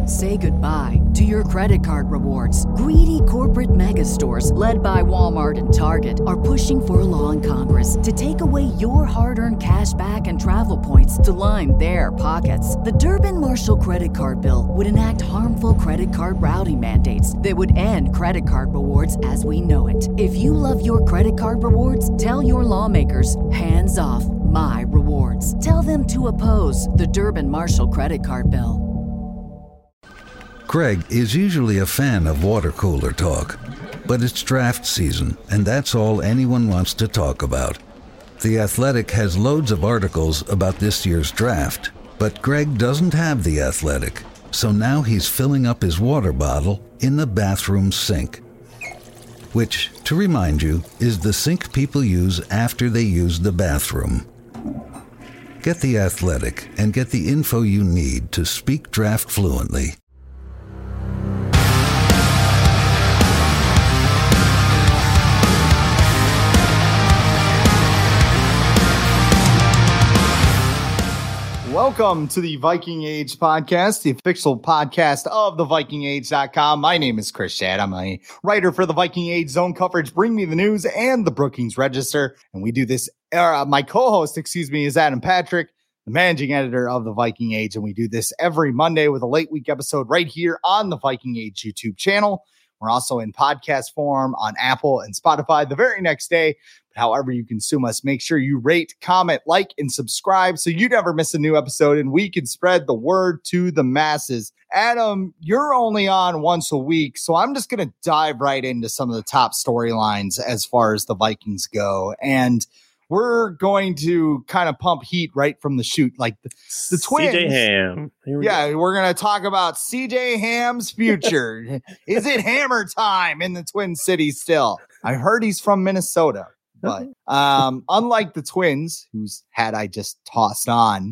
Say goodbye to your credit card rewards. Greedy corporate mega stores, led by Walmart and Target, are pushing for a law in Congress to take away your hard-earned cash back and travel points to line their pockets. The Durbin-Marshall credit card bill would enact harmful credit card routing mandates that would end credit card rewards as we know it. If you love your credit card rewards, tell your lawmakers, hands off my rewards. Tell them to oppose the Durbin-Marshall credit card bill. Craig is usually a fan of water cooler talk, but it's draft season, and that's all anyone wants to talk about. The Athletic has loads of articles about this year's draft, but Greg doesn't have The Athletic, so now he's filling up his water bottle in the bathroom sink, which, to remind you, is the sink people use after they use the bathroom. Get The Athletic and get the info you need to speak draft fluently. Welcome to the Viking Age podcast, the official podcast of thevikingage.com. My name is Chris Shadd. I'm a writer for the Viking Age Zone Coverage, Bring Me the News, and the Brookings Register. And we do this, my co-host, is Adam Patrick, the managing editor of the Viking Age. And we do this every Monday with a late week episode right here on the Viking Age YouTube channel. We're also in podcast form on Apple and Spotify the very next day. But however you consume us, make sure you rate, comment, like, and subscribe so you never miss a new episode and we can spread the word to the masses. Adam, you're only on once a week, so I'm just going to dive right into some of the top storylines as far as the Vikings go. And we're going to kind of pump heat right from the shoot. Like the Twins. CJ Ham. We're going to talk about CJ Ham's future. Is it hammer time in the Twin Cities still? I heard he's from Minnesota. But unlike the Twins, whose hat I just tossed on,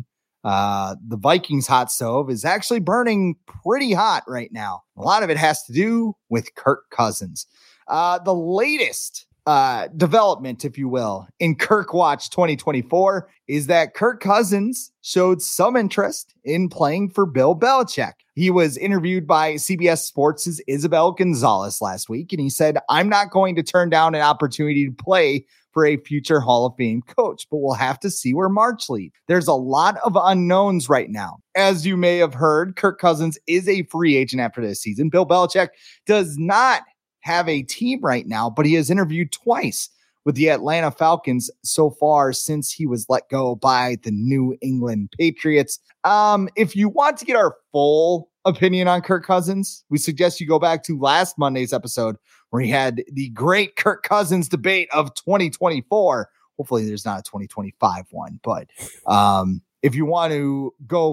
the Vikings hot stove is actually burning pretty hot right now. A lot of it has to do with Kirk Cousins. The latest development, if you will, in Kirk Watch 2024 is that Kirk Cousins showed some interest in playing for Bill Belichick. He was interviewed by CBS Sports' Isabel Gonzalez last week, and he said, "I'm not going to turn down an opportunity to play for a future Hall of Fame coach, but we'll have to see where March leads." There's a lot of unknowns right now. As you may have heard, Kirk Cousins is a free agent after this season. Bill Belichick does not have a team right now, but he has interviewed twice with the Atlanta Falcons so far since he was let go by the New England Patriots. If you want to get our full opinion on Kirk Cousins, we suggest you go back to last Monday's episode where he had the great Kirk Cousins debate of 2024. Hopefully there's not a 2025 one, but if you want to go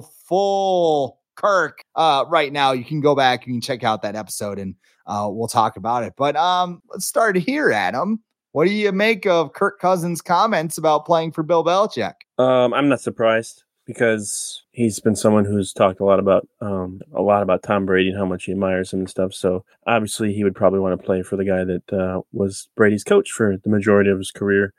full Kirk right now, you can go back, you can check out that episode and we'll talk about it. But let's start here, Adam. What do you make of Kirk Cousins' comments about playing for Bill Belichick? I'm not surprised because he's been someone who's talked a lot about Tom Brady and how much he admires him and stuff. So obviously he would probably want to play for the guy that was Brady's coach for the majority of his career.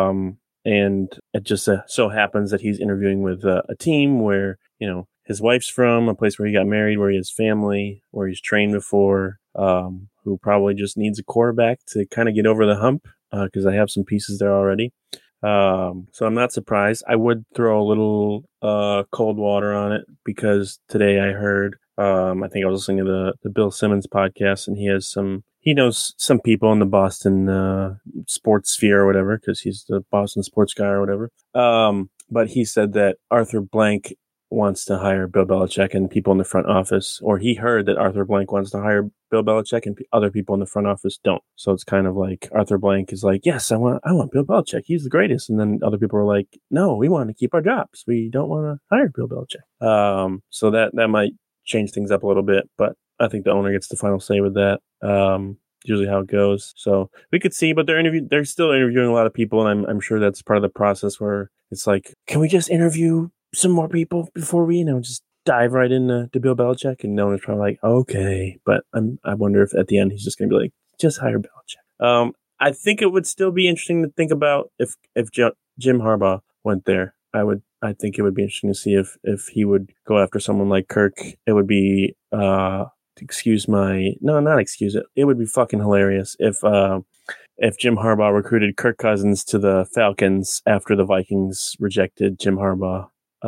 And it just so happens that he's interviewing with a team where, his wife's from, a place where he got married, where he has family, where he's trained before, who probably just needs a quarterback to kind of get over the hump because I have some pieces there already. So I'm not surprised. I would throw a little cold water on it because today I heard, I think I was listening to the Bill Simmons podcast, and he knows some people in the Boston sports sphere or whatever because he's the Boston sports guy or whatever. But he said that Arthur Blank wants to hire Bill Belichick and people in the front office, or he heard that Arthur Blank wants to hire Bill Belichick and other people in the front office don't. So it's kind of like Arthur Blank is like, yes, I want Bill Belichick. He's the greatest. And then other people are like, no, we want to keep our jobs. We don't want to hire Bill Belichick. So that might change things up a little bit, but I think the owner gets the final say with that. Usually how it goes. So we could see, but they're still interviewing a lot of people. And I'm sure that's part of the process where it's like, can we just interview some more people before we, just dive right into Bill Belichick? And no one's probably like, okay. But I wonder if at the end he's just going to be like, just hire Belichick. I think it would still be interesting to think about if Jim Harbaugh went there. I think it would be interesting to see if he would go after someone like Kirk. It would be not excuse it. It would be fucking hilarious if Jim Harbaugh recruited Kirk Cousins to the Falcons after the Vikings rejected Jim Harbaugh.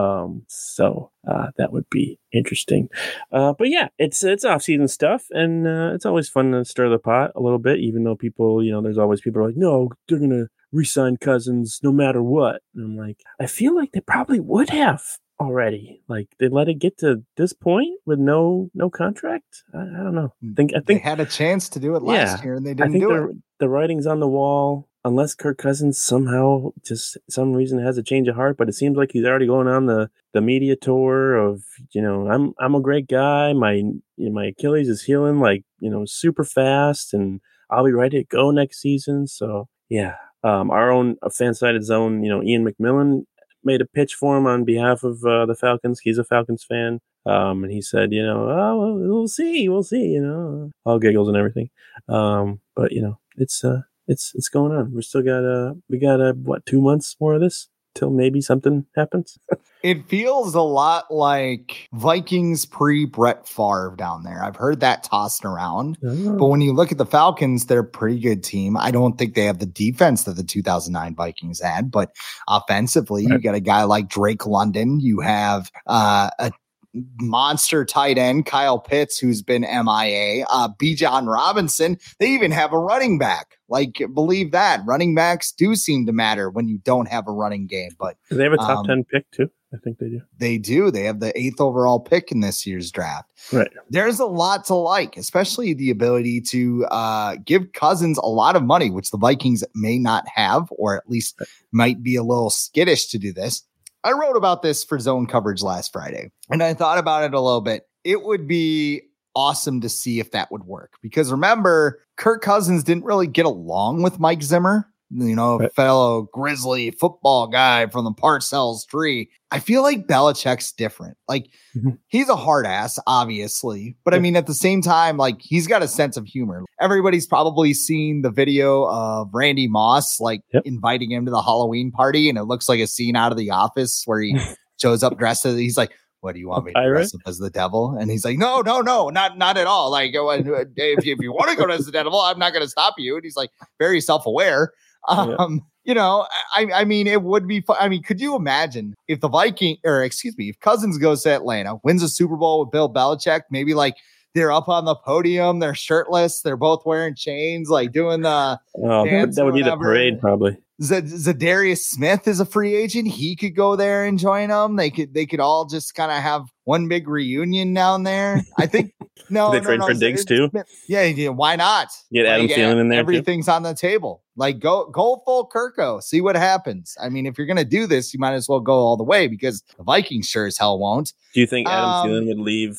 So that would be interesting. But yeah, it's off-season stuff, and it's always fun to stir the pot a little bit, even though people, there's always people like, no, they're going to re-sign Cousins no matter what. And I'm like, I feel like they probably would have already. Like, they let it get to this point with no contract. I don't know. I think they had a chance to do it last year and they didn't do it. The writing's on the wall, unless Kirk Cousins somehow just some reason has a change of heart. But it seems like he's already going on the media tour of, I'm a great guy. My Achilles is healing like, super fast, and I'll be ready to go next season. So yeah. Our own fan-sided zone, Ian McMillan made a pitch for him on behalf of the Falcons. He's a Falcons fan. And he said, oh, we'll see, all giggles and everything. But it's going on. We still got 2 months more of this till maybe something happens. It feels a lot like Vikings pre-Brett Favre down there. I've heard that tossed around. Oh. But when you look at the Falcons, they're a pretty good team. I don't think they have the defense that the 2009 Vikings had, but offensively, You got a guy like Drake London. You have a monster tight end, Kyle Pitts, who's been MIA, Bijan Robinson. They even have a running back. Like, believe that. Running backs do seem to matter when you don't have a running game. But do they have a top 10 pick too? I think they do. They do. They have the 8th overall pick in this year's draft. Right. There's a lot to like, especially the ability to give Cousins a lot of money, which the Vikings may not have, or at least might be a little skittish to do this. I wrote about this for Zone Coverage last Friday, and I thought about it a little bit. It would be awesome to see if that would work, because remember, Kirk Cousins didn't really get along with Mike Zimmer, right. Fellow Grizzly football guy from the Parcells tree. I feel like Belichick's different. Like, he's a hard ass, obviously, but I mean, at the same time, like, he's got a sense of humor. Everybody's probably seen the video of Randy Moss, inviting him to the Halloween party, and it looks like a scene out of The Office where he shows up dressed as, he's like, what do you want me to dress up as the devil? And he's like, no, not at all. Like, if you want to go as the devil, I'm not going to stop you. And he's like very self-aware. I mean, it would be fun. I mean, could you imagine if if Cousins goes to Atlanta, wins a Super Bowl with Bill Belichick, maybe like they're up on the podium, they're shirtless, they're both wearing chains, like doing the that would be the parade probably. Zadarius Smith is a free agent. He could go there and join them. They could all just kind of have one big reunion down there. I think they trade for Diggs too. Yeah, why not? Get Adam Thielen in there. Everything's on the table. Like, go full Kirko. See what happens. I mean, if you're gonna do this, you might as well go all the way, because the Vikings sure as hell won't. Do you think Adam Thielen would leave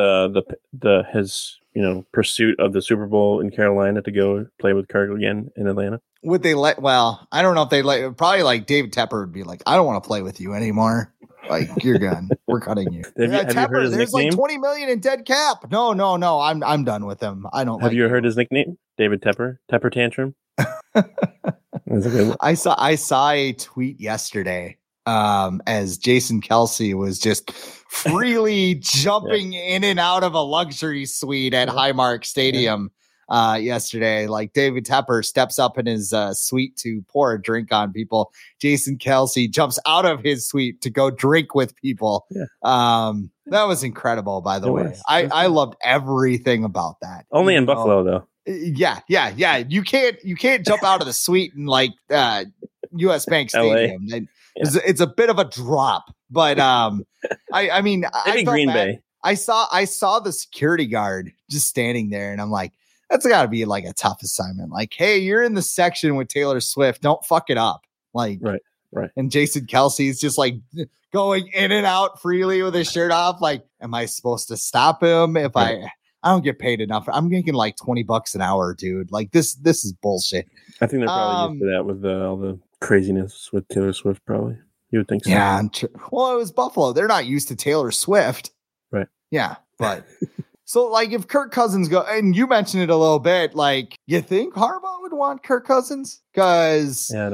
his pursuit of the Super Bowl in Carolina to go play with Kirk again in Atlanta? Would they I don't know if they probably like David Tepper would be like, I don't want to play with you anymore. Like, you're gone. We're cutting you. Have you heard his there's nickname? Like $20 million in dead cap. No. I'm done with him. I don't. Have you heard his nickname? David Tepper? Tepper Tantrum? That's a good one. I saw a tweet yesterday as Jason Kelce was just freely jumping in and out of a luxury suite at Highmark Stadium yesterday. Like, David Tepper steps up in his suite to pour a drink on people. Jason Kelce jumps out of his suite to go drink with people. Yeah. That was incredible, by the way. I loved everything about that. Only in Buffalo, though. Yeah. You can't jump out of the suite in like US Bank Stadium. It's a bit of a drop, but I mean, maybe Green Bay. I saw the security guard just standing there, and I'm like, that's got to be like a tough assignment. Like, hey, you're in the section with Taylor Swift. Don't fuck it up. Like, right. And Jason Kelce's just like going in and out freely with his shirt off. Like, am I supposed to stop him if I don't get paid enough? I'm making like $20 an hour, dude. Like, this is bullshit. I think they're probably used to that with all the craziness with Taylor Swift. Probably, you would think so. Yeah. Well, it was Buffalo. They're not used to Taylor Swift. Right. Yeah, but. So, like, if Kirk Cousins and you mentioned it a little bit, like, you think Harbaugh would want Kirk Cousins? Because I don't know.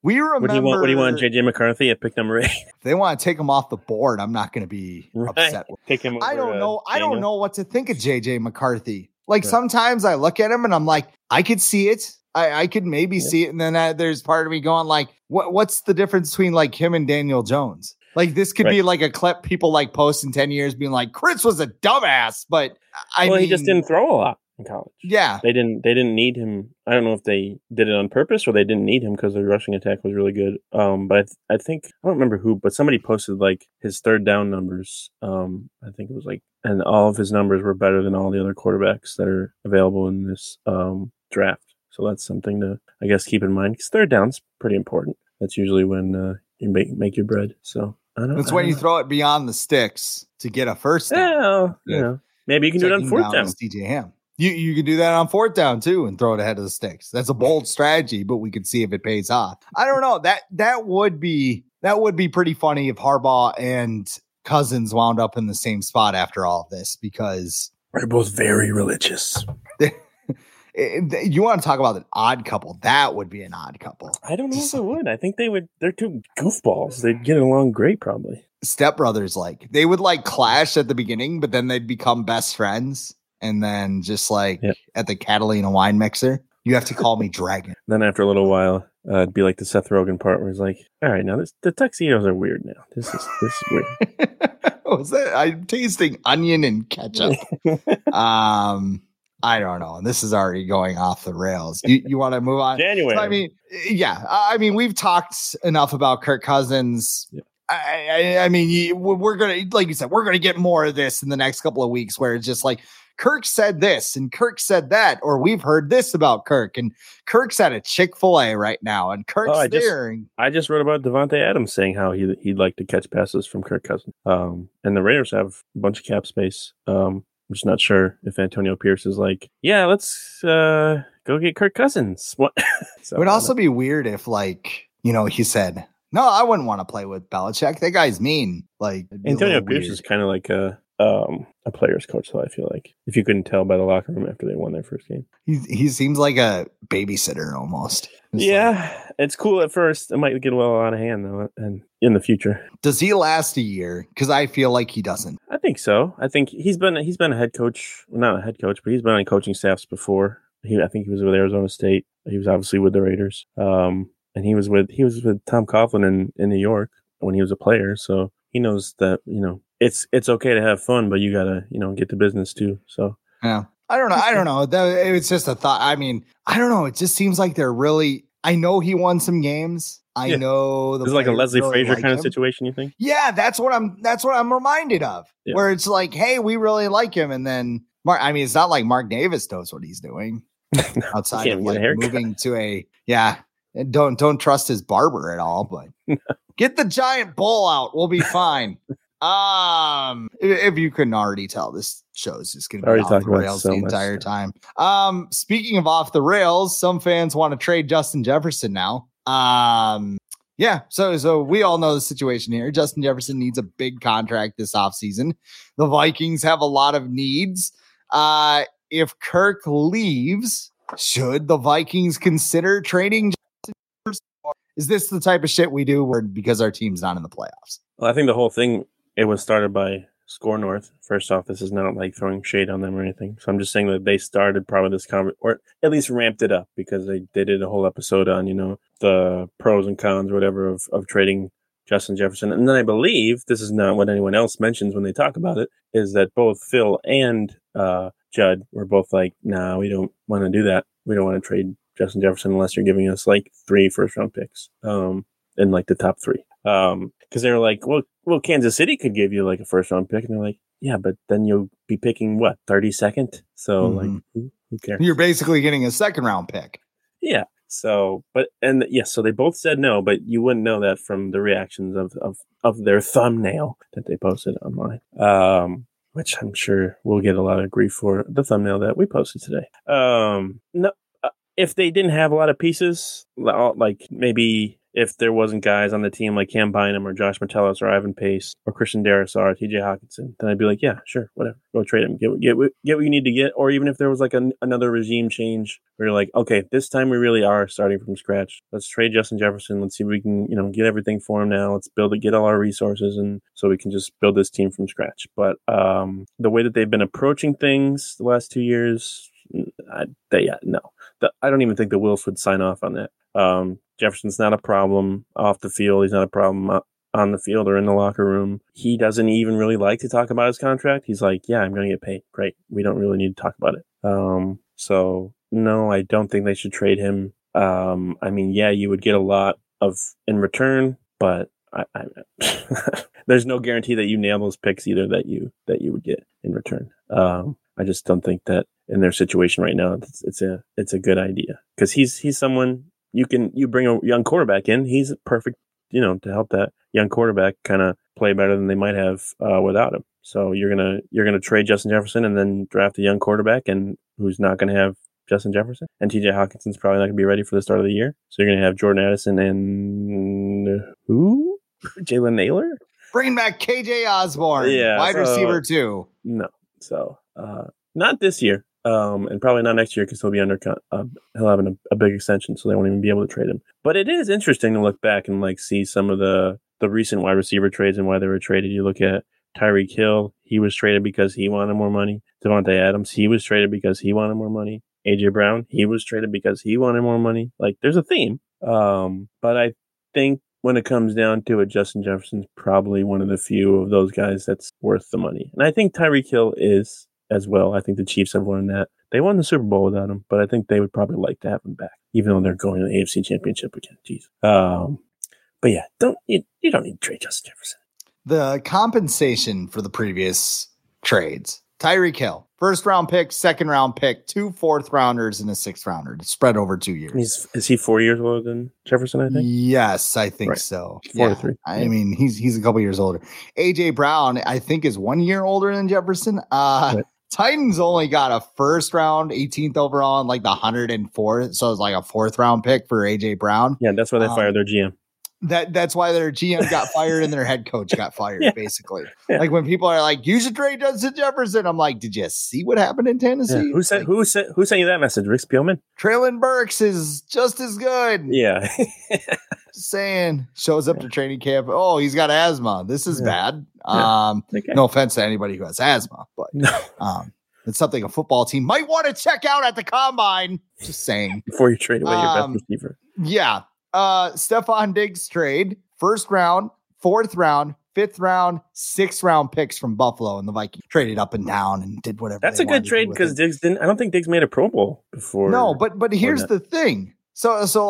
We remember. What do you want, JJ McCarthy at pick number 8? If they want to take him off the board, I'm not going to be upset. Take him over, I don't know. I don't know what to think of JJ McCarthy. Like, Right. sometimes I look at him and I'm like, I could see it. I could maybe see it. And then there's part of me going like, what's the difference between like him and Daniel Jones? Like, this could be like a clip people like post in 10 years being like, Chris was a dumbass, but I mean, he just didn't throw a lot in college. Yeah. They didn't need him. I don't know if they did it on purpose or they didn't need him because the rushing attack was really good. But I think, I don't remember who, but somebody posted like his third down numbers. I think it was like, and all of his numbers were better than all the other quarterbacks that are available in this draft. So that's something to, I guess, keep in mind because third down's pretty important. That's usually when you make your bread. So that's when you throw it beyond the sticks to get a first down. Yeah, maybe you can do it on fourth down. DJ Ham. You can do that on fourth down too and throw it ahead of the sticks. That's a bold strategy, but we can see if it pays off. I don't know. That would be pretty funny if Harbaugh and Cousins wound up in the same spot after all of this because they're both very religious. You want to talk about an odd couple? That would be an odd couple. I don't know if it would. I think they would. They're two goofballs. They'd get along great, probably. Stepbrothers, like they would like clash at the beginning, but then they'd become best friends. And then just like at the Catalina wine mixer, you have to call me Dragon. Then after a little while, it'd be like the Seth Rogen part where he's like, "All right, now the tuxedos are weird. Now this is weird." What's that? I'm tasting onion and ketchup. I don't know. This is already going off the rails. You want to move on? January. So, I mean, we've talked enough about Kirk Cousins. Yeah. I mean, we're going to, like you said, we're going to get more of this in the next couple of weeks where it's just like, Kirk said this and Kirk said that, or we've heard this about Kirk and Kirk's at a Chick-fil-A right now and Kirk's there. I just wrote about Devontae Adams saying how he'd like to catch passes from Kirk Cousins. And the Raiders have a bunch of cap space. I'm just not sure if Antonio Pierce is like, yeah, let's go get Kirk Cousins. What? So, it would also be weird if, like, he said, no, I wouldn't want to play with Belichick. That guy's mean. Like, Antonio Pierce is kind of like a player's coach, though, I feel like. If you couldn't tell by the locker room after they won their first game. He seems like a babysitter almost. It's cool at first. It might get well out of hand, though, and in the future. Does he last a year? Because I feel like he doesn't. I think so. I think he's been a head coach. Well, not a head coach, but he's been on coaching staffs before. I think he was with Arizona State. He was obviously with the Raiders. And he was with Tom Coughlin in New York when he was a player. So he knows that, it's okay to have fun, but you gotta, get to business too. So yeah, I don't know. It's just a thought. I mean, I don't know. It just seems like they're really. I know he won some games. I know it's like a Leslie Frazier kind of situation. You think? Yeah, that's what I'm reminded of. Yeah. Where it's like, hey, we really like him, and then it's not like Mark Davis knows what he's doing outside of like moving to a And don't trust his barber at all, but get the giant bull out. We'll be fine. If you couldn't already tell, this show is just going to be off the rails the entire time. Speaking of off the rails, some fans want to trade Justin Jefferson now. So we all know the situation here. Justin Jefferson needs a big contract this offseason. The Vikings have a lot of needs. If Kirk leaves, should the Vikings consider trading? Is this the type of shit we do because our team's not in the playoffs? Well, I think the whole thing, it was started by Score North. First off, this is not like throwing shade on them or anything. So I'm just saying that they started probably this or at least ramped it up because they did a whole episode on, the pros and cons or whatever of trading Justin Jefferson. And then I believe, this is not what anyone else mentions when they talk about it, is that both Phil and Judd were both like, nah, we don't want to do that. We don't want to trade Justin Jefferson unless you're giving us like 3 first-round picks in like the top 3. Because they were like, well, Kansas City could give you like a first-round pick, and they're like, yeah, but then you'll be picking what 32nd. So like, who cares? You're basically getting a second-round pick. Yeah. So, so they both said no, but you wouldn't know that from the reactions of their thumbnail that they posted online. Which I'm sure we'll get a lot of grief for the thumbnail that we posted today. No. If they didn't have a lot of pieces, like maybe if there wasn't guys on the team like Cam Bynum or Josh Metellus or Ivan Pace or Christian Darrisaw or TJ Hawkinson, then I'd be like, yeah, sure, whatever. Go trade him. Get what you need to get. Or even if there was like another regime change where you're like, okay, this time we really are starting from scratch. Let's trade Justin Jefferson. Let's see if we can, get everything for him now. Let's build it, get all our resources, and so we can just build this team from scratch. But the way that they've been approaching things the last 2 years, no. I don't even think the Wilfs would sign off on that. Jefferson's not a problem off the field. He's not a problem on the field or in the locker room. He doesn't even really like to talk about his contract. He's like, yeah, I'm going to get paid. Great. We don't really need to talk about it. So no, I don't think they should trade him. I mean, yeah, you would get a lot in return, but there's no guarantee that you nail those picks either that you would get in return. I just don't think that in their situation right now, it's a good idea, because he's someone you bring a young quarterback in. He's perfect, to help that young quarterback kind of play better than they might have without him. So you're gonna trade Justin Jefferson and then draft a young quarterback and who's not going to have Justin Jefferson, and TJ Hawkinson's probably not going to be ready for the start of the year. So you're going to have Jordan Addison and who? Jalen Naylor? Bring back KJ Osborne, wide receiver too. No, so not this year, and probably not next year because he'll be under. He'll have a big extension, so they won't even be able to trade him. But it is interesting to look back and see some of the recent wide receiver trades and why they were traded. You look at Tyreek Hill; he was traded because he wanted more money. Devontae Adams; he was traded because he wanted more money. AJ Brown; he was traded because he wanted more money. There's a theme, but I think when it comes down to it, Justin Jefferson's probably one of the few of those guys that's worth the money. And I think Tyreek Hill is as well. I think the Chiefs have learned that. They won the Super Bowl without him, but I think they would probably like to have him back, even though they're going to the AFC Championship again. Jeez. But yeah, you don't need to trade Justin Jefferson. The compensation for the previous trades: Tyreek Hill, first round pick, second round pick, 2 4th-rounders, and a 6th-rounder spread over 2 years. Is he 4 years older than Jefferson, I think? Yes, I think so. 4 to 3. I mean, he's a couple years older. AJ Brown, I think, is 1 year older than Jefferson. Right. Titans only got a first round, 18th overall, and the 104th. So it's like a 4th-round pick for AJ Brown. Yeah, that's why they fired their GM. That's why their GM got fired and their head coach got fired, basically. Yeah. When people are like, you should trade Justin Jefferson, I'm like, did you see what happened in Tennessee? Yeah. Who sent you that message? Rick Spielman? Traylon Burks is just as good. Yeah. Just saying. Shows up to training camp. Oh, he's got asthma. This is bad. Okay. No offense to anybody who has asthma, but it's something a football team might want to check out at the combine. Just saying. Before you trade away your best receiver. Yeah. Stephon Diggs trade, 1st round, 4th round, 5th round, 6th round picks from Buffalo, and the Vikings traded up and down and did whatever. That's a good trade because Diggs didn't. I don't think Diggs made a Pro Bowl before. No, but here's the thing. So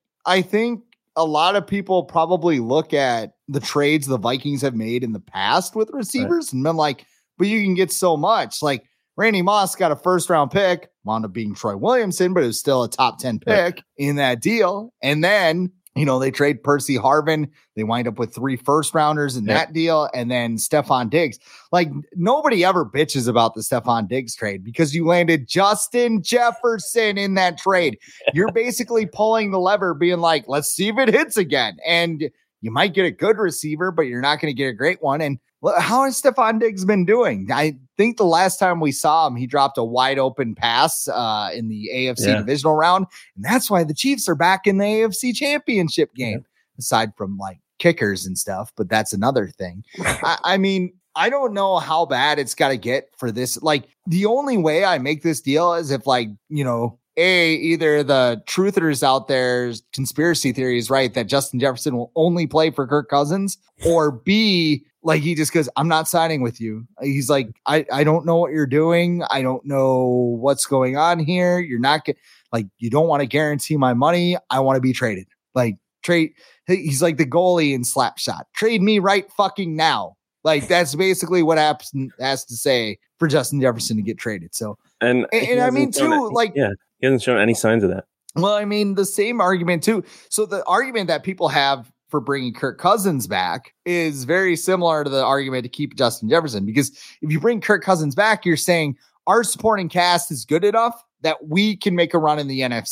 I think a lot of people probably look at the trades the Vikings have made in the past with receivers and been like, but you can get so much. Randy Moss got a 1st-round pick, wound up being Troy Williamson, but it was still a top 10 pick in that deal. And then, they trade Percy Harvin. They wind up with 3 1st-rounders in that deal. And then Stephon Diggs. Nobody ever bitches about the Stephon Diggs trade because you landed Justin Jefferson in that trade. You're basically pulling the lever being like, let's see if it hits again. And you might get a good receiver, but you're not going to get a great one. And how has Stephon Diggs been doing? I think the last time we saw him, he dropped a wide open pass in the AFC divisional round. And that's why the Chiefs are back in the AFC championship game, aside from kickers and stuff. But that's another thing. I mean, I don't know how bad it's got to get for this. The only way I make this deal is if either the truthers out there's conspiracy theory is right that Justin Jefferson will only play for Kirk Cousins, or B, he just goes, I'm not signing with you. He's like, I don't know what you're doing. I don't know what's going on here. You're not you don't want to guarantee my money. I want to be traded. Trade. He's like the goalie in Slapshot. Trade me right fucking now. That's basically what has to say for Justin Jefferson to get traded. So, and I mean too, he hasn't shown any signs of that. Well, I mean, the same argument too. So the argument that people have for bringing Kirk Cousins back is very similar to the argument to keep Justin Jefferson, because if you bring Kirk Cousins back, you're saying our supporting cast is good enough that we can make a run in the NFC.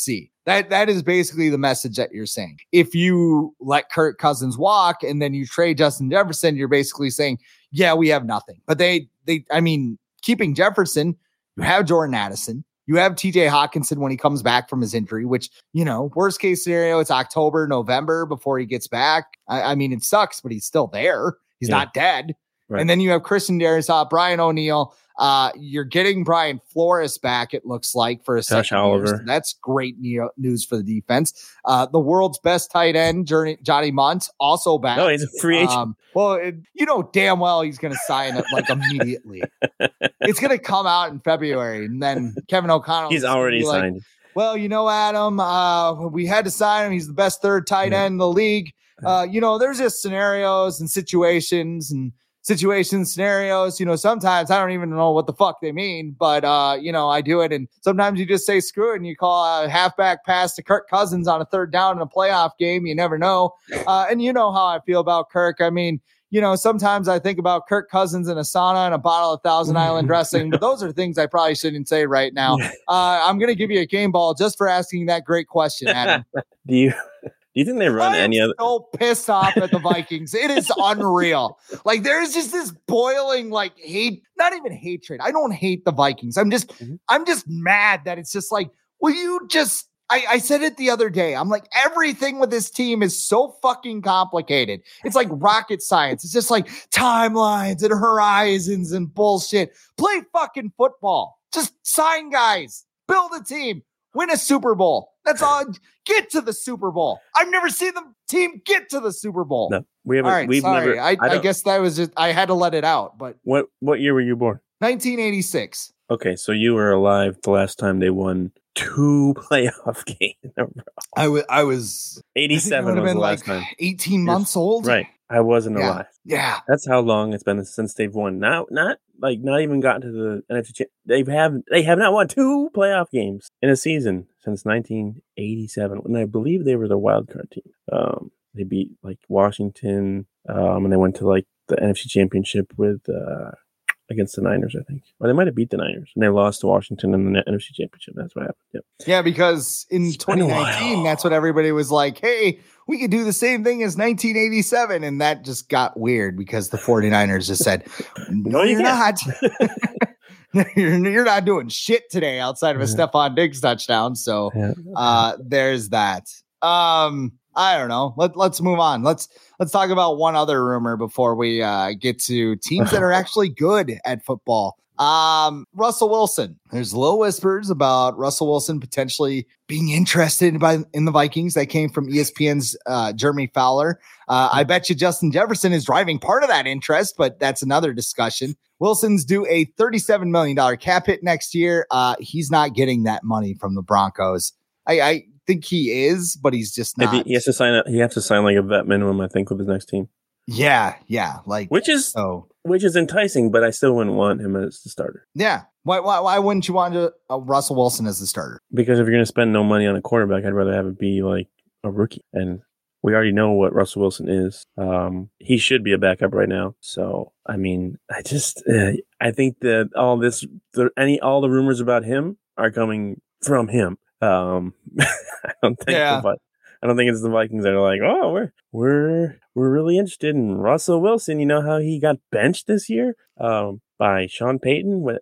That is basically the message that you're saying. If you let Kirk Cousins walk and then you trade Justin Jefferson, you're basically saying, yeah, we have nothing. But keeping Jefferson, you have Jordan Addison, you have TJ Hawkinson when he comes back from his injury, which, worst case scenario, it's October, November before he gets back. I mean, it sucks, but he's still there. He's not dead. Right. And then you have Christian Darrisaw, Brian O'Neill. You're getting Brian Flores back, it looks like, for a second. Oliver. So that's great news for the defense. The world's best tight end, Johnny Munt, also back. No, he's a free agent. Damn well he's going to sign it like immediately. It's going to come out in February, and then Kevin O'Connell. He's already signed. Like, well, Adam, we had to sign him. He's the best third tight end in the league. There's just scenarios and situations and scenarios, sometimes I don't even know what the fuck they mean, but, I do it. And sometimes you just say, screw it. And you call a halfback pass to Kirk Cousins on a third down in a playoff game. You never know. And you know how I feel about Kirk. I mean, sometimes I think about Kirk Cousins in a sauna and a bottle of Thousand Island dressing, but those are things I probably shouldn't say right now. I'm going to give you a game ball just for asking that great question, Adam. Do you think they run any other? I'm so pissed off at the Vikings. It is unreal. Like, there's just this boiling, hate, not even hatred. I don't hate the Vikings. I'm just mad that it's just like, I said it the other day. I'm like, everything with this team is so fucking complicated. It's like rocket science. It's just like timelines and horizons and bullshit. Play fucking football. Just sign guys, build a team, win a Super Bowl. That's all. Get to the Super Bowl. I've never seen the team get to the Super Bowl. No, we haven't. All right, sorry. I guess that was just, I had to let it out. But what year were you born? 1986. Okay, so you were alive the last time they won 2 playoff games in a row. I was 87 was the last time. 18 months old. Right. I wasn't alive. Yeah. That's how long it's been since they've won. Now, not even gotten to the NFC. They have not won 2 playoff games in a season since 1987, and I believe they were the wild card team. They beat Washington, and they went to the NFC Championship with against the Niners, I think. Or they might have beat the Niners, and they lost to Washington in the NFC Championship. That's what happened. Yep. Yeah, because in 2019, that's what everybody was like, hey, we could do the same thing as 1987. And that just got weird because the 49ers just said, no, you're not. You're not doing shit today outside of a Stephon Diggs touchdown. So there's that. I don't know. Let's move on. Let's talk about one other rumor before we get to teams that are actually good at football. Russell Wilson. There's low whispers about Russell Wilson potentially being interested in the Vikings. That came from ESPN's Jeremy Fowler. I bet you Justin Jefferson is driving part of that interest, but that's another discussion. Wilson's due a $37 million cap hit next year. He's not getting that money from the Broncos. I think he is, but he's just not. He has to sign a vet minimum, I think, with his next team. Yeah, which is enticing, but I still wouldn't want him as the starter. Yeah, why wouldn't you want Russell Wilson as the starter? Because if you're going to spend no money on a quarterback, I'd rather have it be a rookie, and we already know what Russell Wilson is. He should be a backup right now. So I mean, I think that all the rumors about him are coming from him. I don't think it's the Vikings that are like, oh, we're really interested in Russell Wilson. You know how he got benched this year by Sean Payton when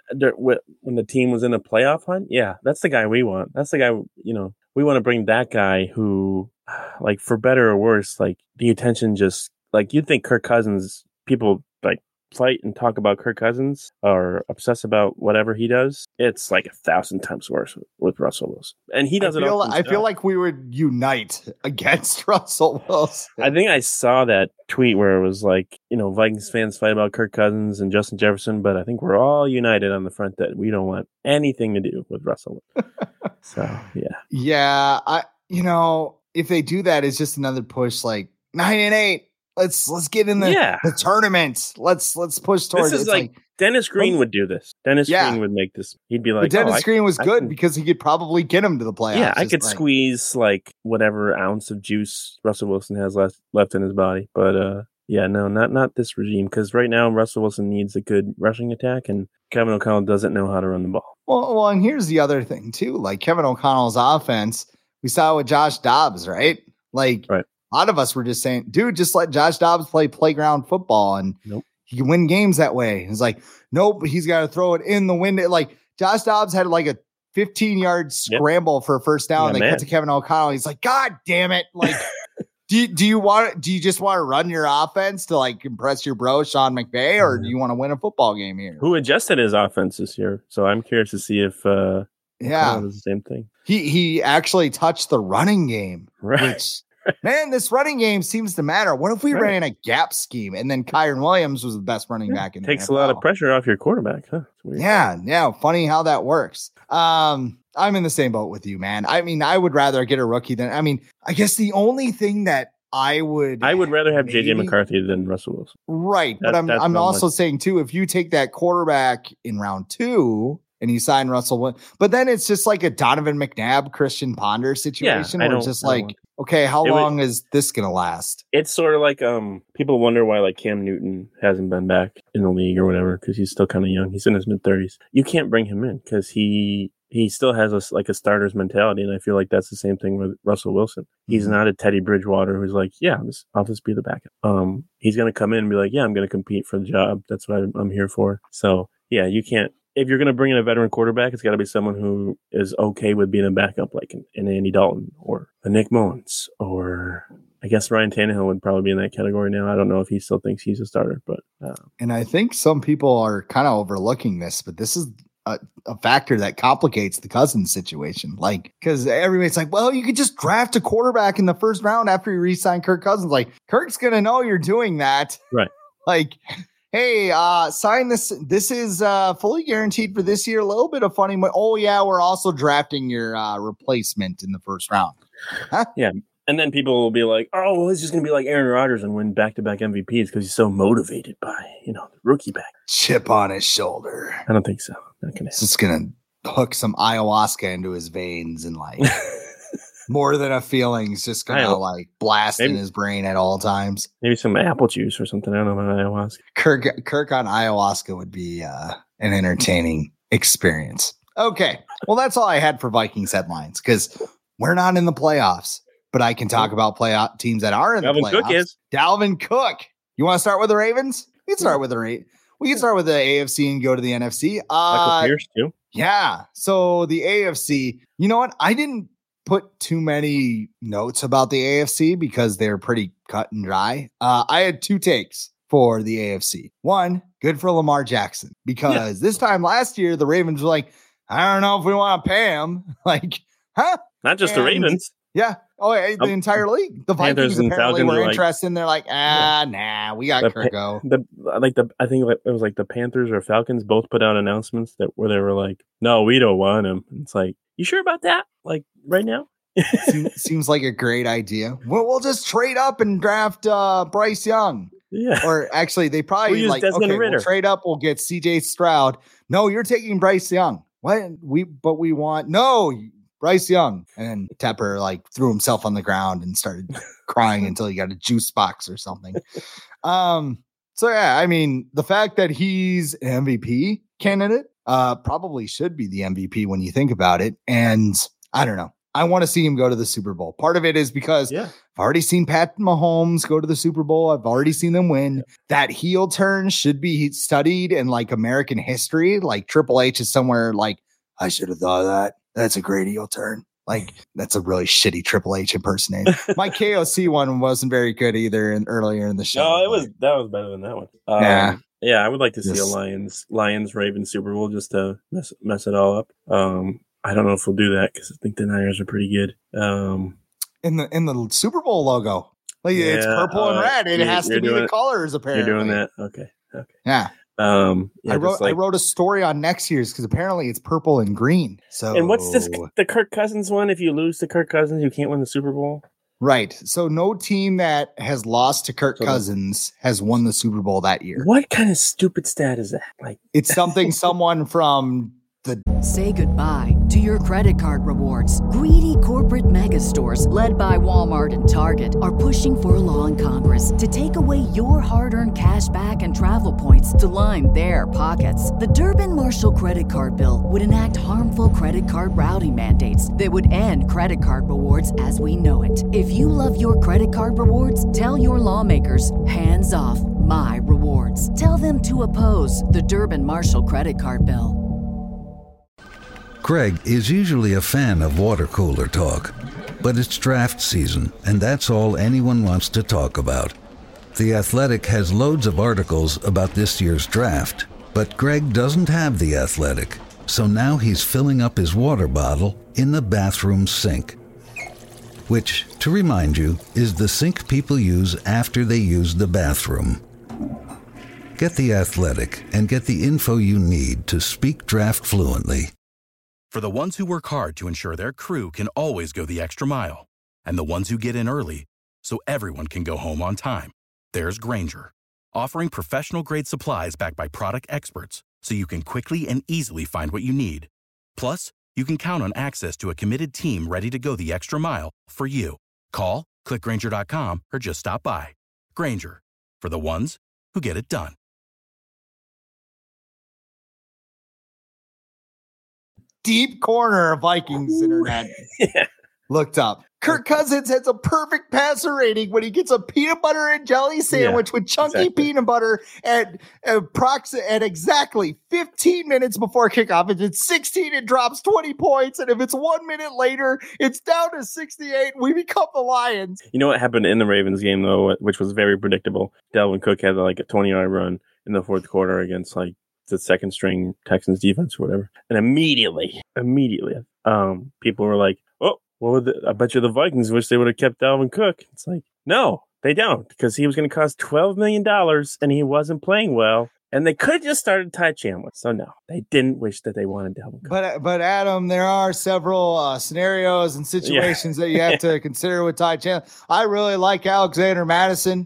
the team was in a playoff hunt? Yeah, that's the guy we want. That's the guy, we want to bring that guy who, for better or worse, the attention just, you'd think Kirk Cousins, people fight and talk about Kirk Cousins or obsess about whatever he does. It's 1,000 times worse with Russell Wilson. And he does I feel like we would unite against Russell Wilson. I think I saw that tweet where it was Vikings fans fight about Kirk Cousins and Justin Jefferson, but I think we're all united on the front that we don't want anything to do with Russell Wilson. So, yeah. Yeah. If they do that, it's just another push 9-8. Let's get in the tournament. Let's push towards this. Is Dennis Green would do this. Dennis Green would make this. He'd be like, but Dennis Green was good because he could probably get him to the playoffs. Yeah, I could squeeze whatever ounce of juice Russell Wilson has left in his body. But no, not this regime, because right now Russell Wilson needs a good rushing attack, and Kevin O'Connell doesn't know how to run the ball. Well, and here's the other thing too. Like Kevin O'Connell's offense, we saw with Josh Dobbs, right? Like right. A lot of us were just saying, dude, just let Josh Dobbs play playground football and he can win games that way. It's like, nope, he's got to throw it in the window. Like Josh Dobbs had like a 15-yard scramble for a first down. They cut to Kevin O'Connell. He's like, God damn it. Like, do you just want to run your offense to like impress your bro, Sean McVay, or do you want to win a football game here? Who adjusted his offense this year? So I'm curious to see if it was the same thing. He actually touched the running game, right? Which, man, this running game seems to matter. What if we ran a gap scheme and then Kyron Williams was the best running back in the takes NFL? a lot of pressure off your quarterback, huh? Yeah. Funny how that works. I'm in the same boat with you, man. I mean, I would rather get a rookie than. I mean, I guess the only thing that I would rather have JJ McCarthy than Russell Wilson. Right, but I'm also saying too, if you take that quarterback in round 2 and you sign Russell Wilson, but then it's just like a Donovan McNabb, Christian Ponder situation. Where it's just like, okay, how long is this gonna last? It's sort of like people wonder why like Cam Newton hasn't been back in the league or whatever because he's still kind of young. He's in his mid-30s. You can't bring him in because he still has a starter's mentality, and I feel like that's the same thing with Russell Wilson. He's not a Teddy Bridgewater who's like, yeah, I'll just be the backup. He's gonna come in and be like, yeah, I'm gonna compete for the job. That's what I'm here for. So yeah, you can't. If you're going to bring in a veteran quarterback, it's got to be someone who is okay with being a backup, like an Andy Dalton or a Nick Mullins, or I guess Ryan Tannehill would probably be in that category now. I don't know if he still thinks he's a starter, but and I think some people are kind of overlooking this, but this is a factor that complicates the Cousins situation. Like, because everybody's like, well, you could just draft a quarterback in the first round after you re-sign Kirk Cousins. Like, Kirk's going to know you're doing that, right? Like, hey, sign this. This is fully guaranteed for this year. A little bit of funny. Oh, yeah, we're also drafting your replacement in the first round. Huh? Yeah. And then people will be like, oh, well, it's just going to be like Aaron Rodgers and win back-to-back MVPs because he's so motivated by, the rookie back. Chip on his shoulder. I don't think so. Not gonna it's just going to hook some ayahuasca into his veins and like more than a feeling. It's just going to like blast in his brain at all times. Maybe some apple juice or something. I don't know about ayahuasca. Kirk on ayahuasca would be an entertaining experience. Okay. Well, that's all I had for Vikings headlines because we're not in the playoffs, but I can talk about playoff teams that are in the playoffs. Cook is. Dalvin Cook. You want to start with the Ravens? We can start with we can start with the AFC and go to the NFC. Michael Pierce too. Yeah. So the AFC, you know what? I didn't put too many notes about the AFC because they're pretty cut and dry. I had 2 takes for the AFC. One, good for Lamar Jackson because this time last year, the Ravens were like, I don't know if we want to pay him. Like, huh? Not just the Ravens. Yeah. Oh, the entire league. The Vikings apparently were interested and they're like, nah, we got Kirko. I think it was like the Panthers or Falcons both put out announcements where they were like, no, we don't want him. It's like, you sure about that? Like right now? Seems like a great idea. We'll just trade up and draft Bryce Young. Yeah. Or actually, they probably we'll trade up. We'll get CJ Stroud. No, you're taking Bryce Young. What? We want Bryce Young. And Tepper like threw himself on the ground and started crying until he got a juice box or something. So yeah, I mean, the fact that he's an MVP candidate probably should be the MVP when you think about it. And I don't know. I want to see him go to the Super Bowl. Part of it is because I've already seen Pat Mahomes go to the Super Bowl. I've already seen them win. That heel turn should be studied in like American history. Like Triple H is somewhere like, I should have thought of that. That's a great heel turn. Like that's a really shitty Triple H impersonation. My KOC one wasn't very good either earlier in the show. No, that was better than that one. Yeah, I would like to see a Lions Ravens Super Bowl just to mess it all up. I don't know if we'll do that because I think the Niners are pretty good. In the Super Bowl logo, like it's purple and red. It has to be the colors. Apparently, you're doing that. Okay. Yeah. I wrote a story on next year's because apparently it's purple and green. So, and what's the Kirk Cousins one? If you lose to Kirk Cousins, you can't win the Super Bowl. Right. So no team that has lost to Kirk Cousins has won the Super Bowl that year. What kind of stupid stat is that? Like it's something someone from Say goodbye to your credit card rewards. Greedy corporate mega stores, led by Walmart and Target, are pushing for a law in Congress to take away your hard-earned cash back and travel points to line their pockets. The Durbin-Marshall credit card bill would enact harmful credit card routing mandates that would end credit card rewards as we know it. If you love your credit card rewards, tell your lawmakers, hands off my rewards. Tell them to oppose the Durbin-Marshall credit card bill. Greg is usually a fan of water cooler talk, but it's draft season, and that's all anyone wants to talk about. The Athletic has loads of articles about this year's draft, but Greg doesn't have The Athletic, so now he's filling up his water bottle in the bathroom sink, which, to remind you, is the sink people use after they use the bathroom. Get The Athletic and get the info you need to speak draft fluently. For the ones who work hard to ensure their crew can always go the extra mile, and the ones who get in early so everyone can go home on time, there's Grainger, offering professional-grade supplies backed by product experts so you can quickly and easily find what you need. Plus, you can count on access to a committed team ready to go the extra mile for you. Call, click Grainger.com, or just stop by. Grainger, for the ones who get it done. Deep corner of Vikings internet looked up. Kirk Cousins has a perfect passer rating when he gets a peanut butter and jelly sandwich with chunky peanut butter at exactly 15 minutes before kickoff. If it's 16, it drops 20 points. And if it's 1 minute later, it's down to 68. We become the Lions. You know what happened in the Ravens game, though, which was very predictable? Dalvin Cook had like a 20-yard run in the fourth quarter against like the second string Texans defense or whatever. And immediately, people were like, oh, I bet you the Vikings wish they would have kept Dalvin Cook. It's like, no, they don't, because he was going to cost $12 million and he wasn't playing well. And they could have just started Ty Chandler. So no, they didn't wish that they wanted Dalvin Cook. But Adam, there are several scenarios and situations that you have to consider with Ty Chandler. I really like Alexander Madison.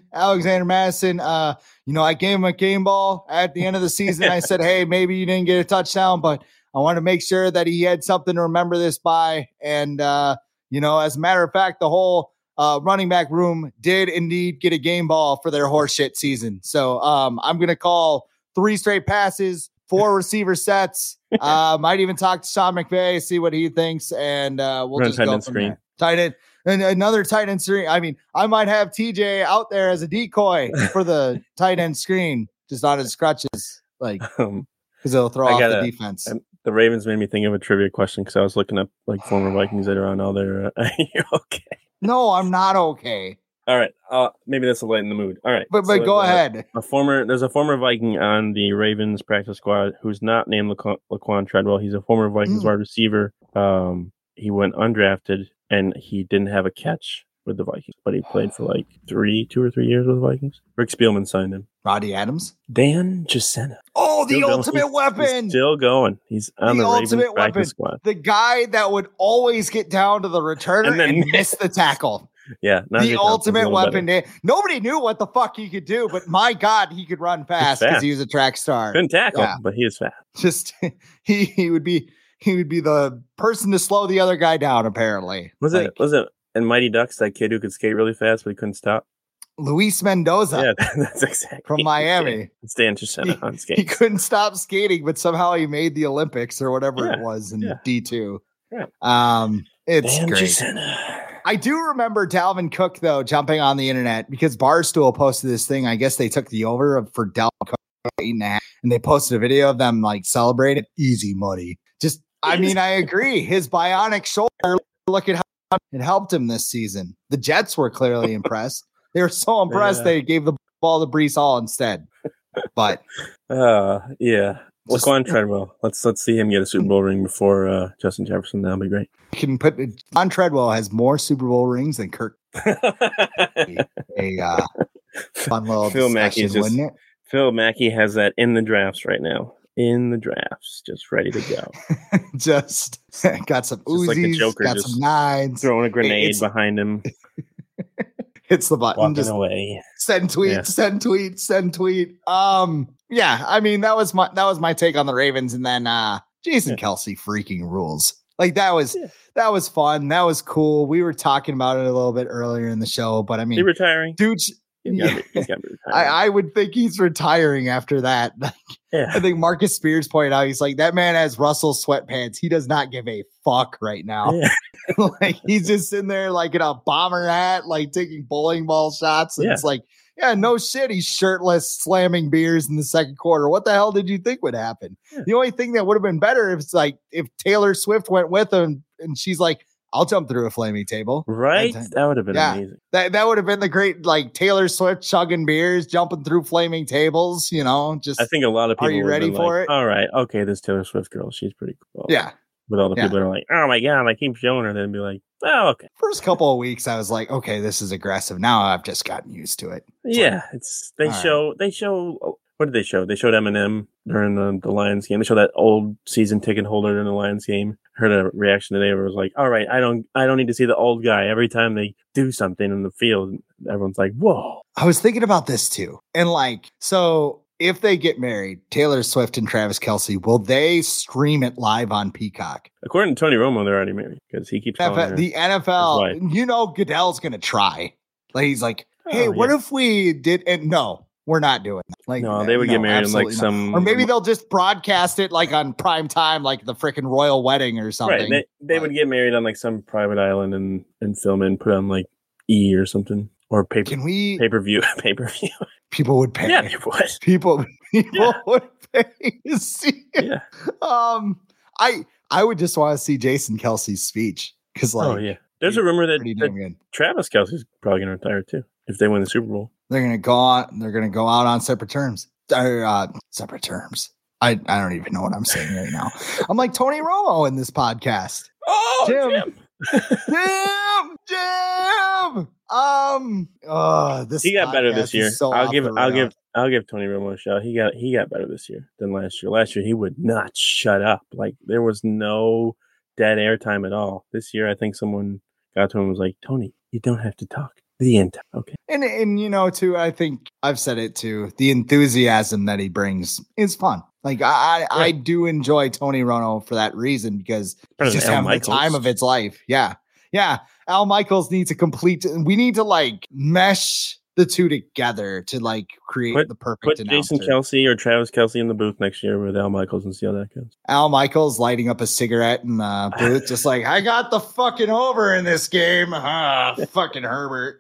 I gave him a game ball at the end of the season. I said, hey, maybe you didn't get a touchdown, but I want to make sure that he had something to remember this by. And, as a matter of fact, the whole running back room did indeed get a game ball for their horseshit season. So I'm going to call 3 straight passes, 4 receiver sets. Might even talk to Sean McVay, see what he thinks, and we'll just go from there. Tight end. And another tight end screen. I mean, I might have TJ out there as a decoy for the tight end screen, just on his crutches, like because it'll throw off the defense. The Ravens made me think of a trivia question because I was looking up like former Vikings that are on all their. You're okay? No, I'm not okay. All right, maybe this will lighten the mood. All right, but go ahead. There's a former Viking on the Ravens practice squad who's not named Laquan Treadwell. He's a former Vikings wide receiver. He went undrafted and he didn't have a catch with the Vikings, but he played for like 2 or 3 years with the Vikings. Rick Spielman signed him. Roddy Adams? Dan Gisena. Oh, the ultimate weapon. He's still going. He's on the Ravens practice squad. The guy that would always get down to the returner and miss the tackle. Yeah. The ultimate weapon. Nobody knew what the fuck he could do, but my God, he could run fast because he was a track star. Couldn't tackle, but he is fast. Just he would be the person to slow the other guy down, apparently. Was it in Mighty Ducks, that kid who could skate really fast but he couldn't stop? Luis Mendoza. Yeah, that's exactly. From Miami. It's Dan Gisena on skates. He couldn't stop skating, but somehow he made the Olympics or whatever it was in D2. Yeah. It's Dan great. Gisena. I do remember Dalvin Cook, though, jumping on the internet because Barstool posted this thing. I guess they took the over for Dalvin Cook 8.5, and they posted a video of them like celebrating. Easy money. I agree. His bionic shoulder, look at how it helped him this season. The Jets were clearly impressed. They were so impressed they gave the ball to Breece Hall instead. But Laquan Treadwell. Let's see him get a Super Bowl ring before Justin Jefferson. That'll be great. You can put Laquan Treadwell has more Super Bowl rings than Kirk. Fun little discussion, wouldn't it? Phil Mackey has that in the drafts right now. In the drafts, just ready to go. Just got some Uzis, like the Joker, got some 9s. Throwing a grenade behind him. Hits the button. Walking away. Send tweet, send tweet, send tweet. That was my take on the Ravens. And then Jason Kelce freaking rules. Like that was fun. That was cool. We were talking about it a little bit earlier in the show, but I mean, he retiring, dude. He's gotta be retiring. I would think he's retiring after that. Yeah. I think Marcus Spears pointed out, he's like, that man has Russell sweatpants. He does not give a fuck right now. Yeah. Like he's just sitting there like in a bomber hat, like taking bowling ball shots. And it's like, yeah, no shit. He's shirtless, slamming beers in the second quarter. What the hell did you think would happen? Yeah. The only thing that would have been better if Taylor Swift went with him and she's like, I'll jump through a flaming table. Right? That would have been amazing. That would have been the great, like Taylor Swift chugging beers, jumping through flaming tables, just. I think a lot of people are you ready for it? All right. Okay. This Taylor Swift girl, she's pretty cool. Yeah. But all the people that are like, oh my God, I keep showing her, then be like, oh, okay. First couple of weeks, I was like, okay, this is aggressive. Now I've just gotten used to it. They show, what did they show? They showed Eminem during the Lions game. They showed that old season ticket holder during the Lions game. Heard a reaction today where it was like, all right, I don't need to see the old guy every time they do something in the field. Everyone's like, whoa. I was thinking about this too. And so if they get married, Taylor Swift and Travis Kelce, will they stream it live on Peacock? According to Tony Romo, they're already married because he keeps calling her the NFL. Goodell's going to try. Like he's like, hey, what if we did? And no. We're not doing that. Like, no, they would get married in like some, or maybe they'll just broadcast it like on prime time, like the freaking royal wedding or something. Right. They would get married on like some private island and film it and put on like E or something or pay per view. People would pay. Yeah, they would. People would pay to see it. Yeah. I would just want to see Jason Kelce's speech because there's a rumor that Travis Kelce's probably going to retire too if they win the Super Bowl. They're going to go on. They're going to go out on separate terms. Separate terms. I don't even know what I'm saying right now. I'm like Tony Romo in this podcast. Oh, Jim. He got better this year. So I'll give Tony Romo a shot. He got better this year than last year. Last year he would not shut up. Like there was no dead air time at all. This year I think someone got to him and was like, Tony, you don't have to talk. The end. Okay. And too, I think I've said it too. The enthusiasm that he brings is fun. Like I do enjoy Tony Romo for that reason because he's just having the time of his life. Yeah. Yeah. Al Michaels needs we need to mesh the two together to create the perfect announcer. Jason Kelce or Travis Kelce in the booth next year with Al Michaels and see how that goes. Al Michaels lighting up a cigarette in the booth, just like, I got the fucking over in this game. Fucking Herbert.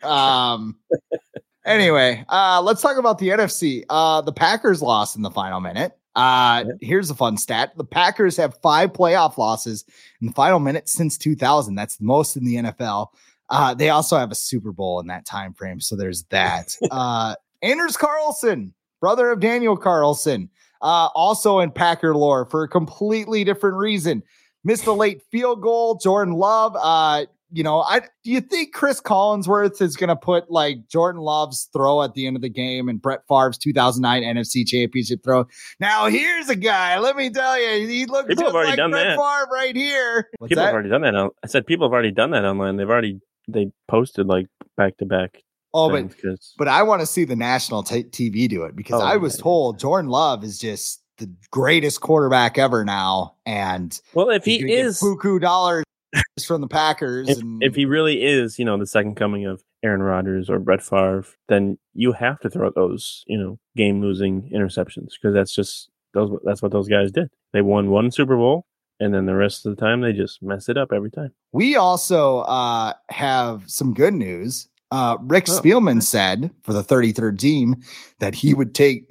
Anyway, let's talk about the NFC. The Packers lost in the final minute. Here's a fun stat. The Packers have 5 playoff losses in the final minute since 2000. That's the most in the NFL. They also have a Super Bowl in that time frame, so there's that. Anders Carlson, brother of Daniel Carlson, also in Packer lore for a completely different reason. Missed a late field goal. Jordan Love, do you think Chris Collinsworth is going to put Jordan Love's throw at the end of the game and Brett Favre's 2009 NFC Championship throw? Now here's a guy. Let me tell you, he looks just like Brett Favre right here. People have already done that. I said people have already done that online. They posted back to back. Oh, but I want to see the national TV do it because I was told Jordan Love is just the greatest quarterback ever now. And if he is buku dollars from the Packers, if he really is, the second coming of Aaron Rodgers or Brett Favre, then you have to throw those, game losing interceptions because that's what those guys did. They won one Super Bowl. And then the rest of the time, they just mess it up every time. We also have some good news. Rick Spielman said for the 33rd team that he would take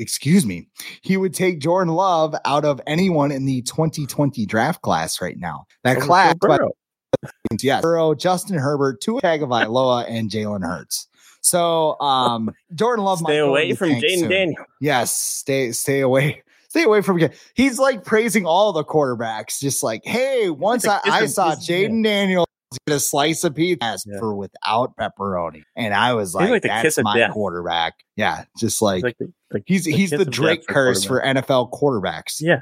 Jordan Love out of anyone in the 2020 draft class right now. That class, yes, Burrow, Justin Herbert, Tua Tagovailoa, and Jalen Hurts. So Jordan Love, stay away from Jaden Daniels. Yes, stay away. Stay away from him. He's praising all the quarterbacks. Just hey, once I saw Jaden Daniels get a slice of pizza for without pepperoni, and I was like that's my quarterback. Yeah, just he's the Drake curse for NFL quarterbacks. Yeah.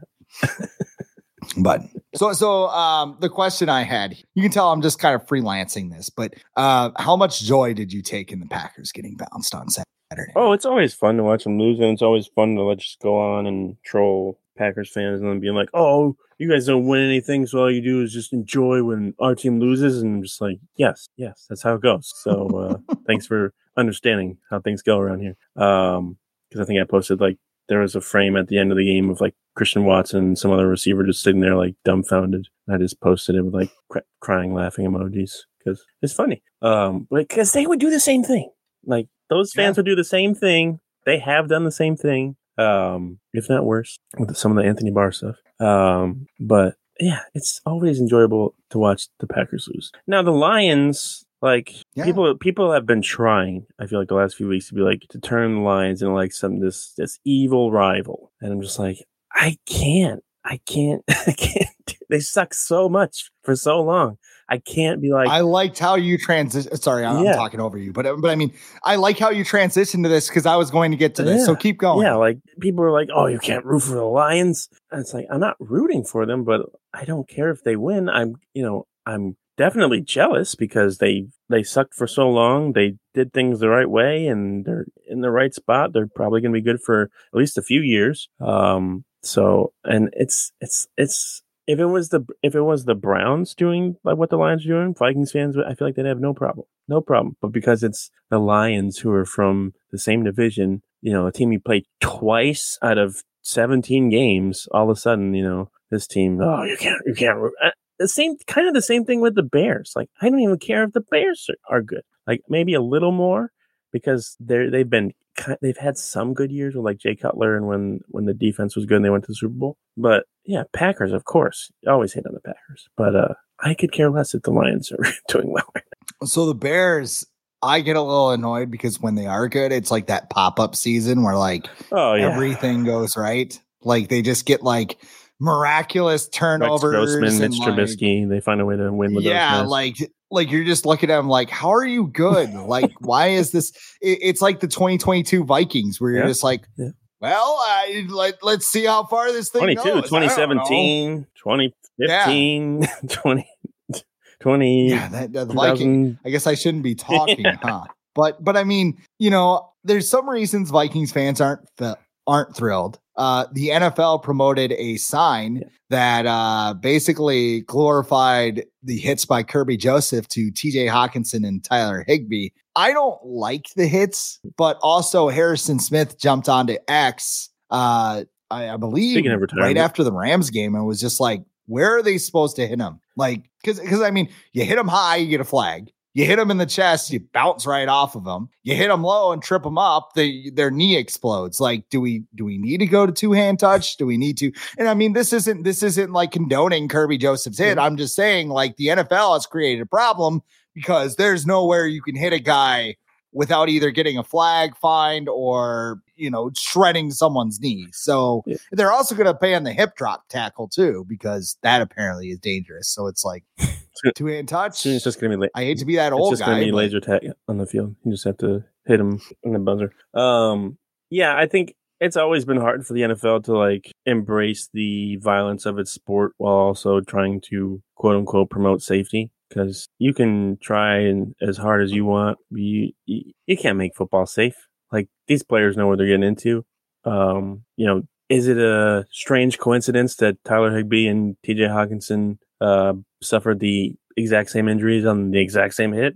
But so the question I had, you can tell I'm just kind of freelancing this, but how much joy did you take in the Packers getting bounced on Saturday? Oh, it's always fun to watch them lose, and it's always fun to just go on and troll Packers fans and then being like, oh, you guys don't win anything, so all you do is just enjoy when our team loses. And I'm just like, yes, that's how it goes. So thanks for understanding how things go around here. Because I think I posted like there was a frame at the end of the game of like Christian Watson and some other receiver just sitting there like dumbfounded. I just posted it with like crying, laughing emojis because it's funny. Because they would do the same thing. Like those fans would do the same thing. They have done the same thing. If not worse, with some of the Anthony Barr stuff. But yeah, it's always enjoyable to watch the Packers lose. Now the Lions, like people have been trying, I feel like the last few weeks to be like to turn the Lions into like this evil rival. And I'm just like, I can't. They suck so much for so long. I can't be like. I liked how you transition. Sorry, I'm talking over you, but I mean, I like how you transitioned to this because I was going to get to this. So keep going. Yeah, like people are like, "Oh, you can't root for the Lions." And it's like I'm not rooting for them, but I don't care if they win. I'm definitely jealous because they sucked for so long. They did things the right way, and they're in the right spot. They're probably going to be good for at least a few years. So, and it's if it was the Browns doing like what the Lions are doing, Vikings fans, I feel like they'd have no problem. But because it's the Lions who are from the same division, a team you play twice out of 17 games, all of a sudden, this team, you can't. The same thing with the Bears. Like, I don't even care if the Bears are good. Like maybe a little more because they've had some good years with like Jay Cutler and when the defense was good and they went to the Super Bowl. But yeah, Packers, of course. You always hate on the Packers. But I could care less if the Lions are doing well right now. So the Bears, I get a little annoyed because when they are good, it's like that pop-up season where like everything goes right. Like they just get like miraculous turnovers. Rex Grossman, Mitch and Trubisky, they find a way to win with those guys. Like you're just looking at them like, how are you good? Like, why is this? It's like the 2022 Vikings where you're just like, well, let's see how far this thing 22, goes. 2017, 2015, 2020. Yeah, the Viking. I guess I shouldn't be talking, huh? But I mean, there's some reasons Vikings fans aren't thrilled. The NFL promoted a sign that basically glorified the hits by Kirby Joseph to TJ Hawkinson and Tyler Higbee. I don't like the hits, but also Harrison Smith jumped onto X, I believe, right after the Rams game and was just like, where are they supposed to hit him? Like, because I mean, you hit him high, you get a flag. You hit them in the chest, you bounce right off of them. You hit them low and trip them up, their knee explodes. Like, do we need to go to two-hand touch? Do we need to? And I mean, this isn't like condoning Kirby Joseph's hit. I'm just saying, like, the NFL has created a problem because there's nowhere you can hit a guy without either getting a flag, fined, or shredding someone's knee. So they're also going to ban the hip drop tackle too, because that apparently is dangerous. So it's like two-hand touch. It's just going to be. I hate to be that old guy. It's just going to be laser tag on the field. You just have to hit him in the buzzer. Yeah, I think it's always been hard for the NFL to like embrace the violence of its sport while also trying to quote unquote promote safety. Because you can try as hard as you want, you can't make football safe. Like, these players know what they're getting into. Is it a strange coincidence that Tyler Higbee and TJ Hawkinson suffered the exact same injuries on the exact same hit?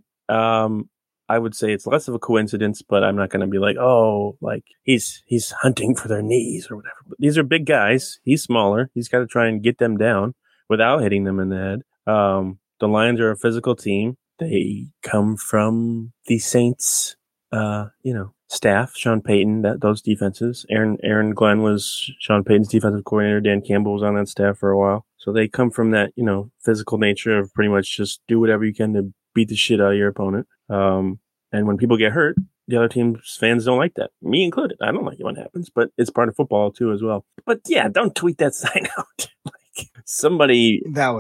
I would say it's less of a coincidence, but I'm not going to be like, oh, like he's hunting for their knees or whatever. But these are big guys. He's smaller. He's got to try and get them down without hitting them in the head. The Lions are a physical team. They come from the Saints, staff. Sean Payton, those defenses. Aaron Glenn was Sean Payton's defensive coordinator. Dan Campbell was on that staff for a while. So they come from that, physical nature of pretty much just do whatever you can to beat the shit out of your opponent. And when people get hurt, the other team's fans don't like that. Me included. I don't like it when it happens, but it's part of football too as well. But yeah, don't tweet that sign out. Like somebody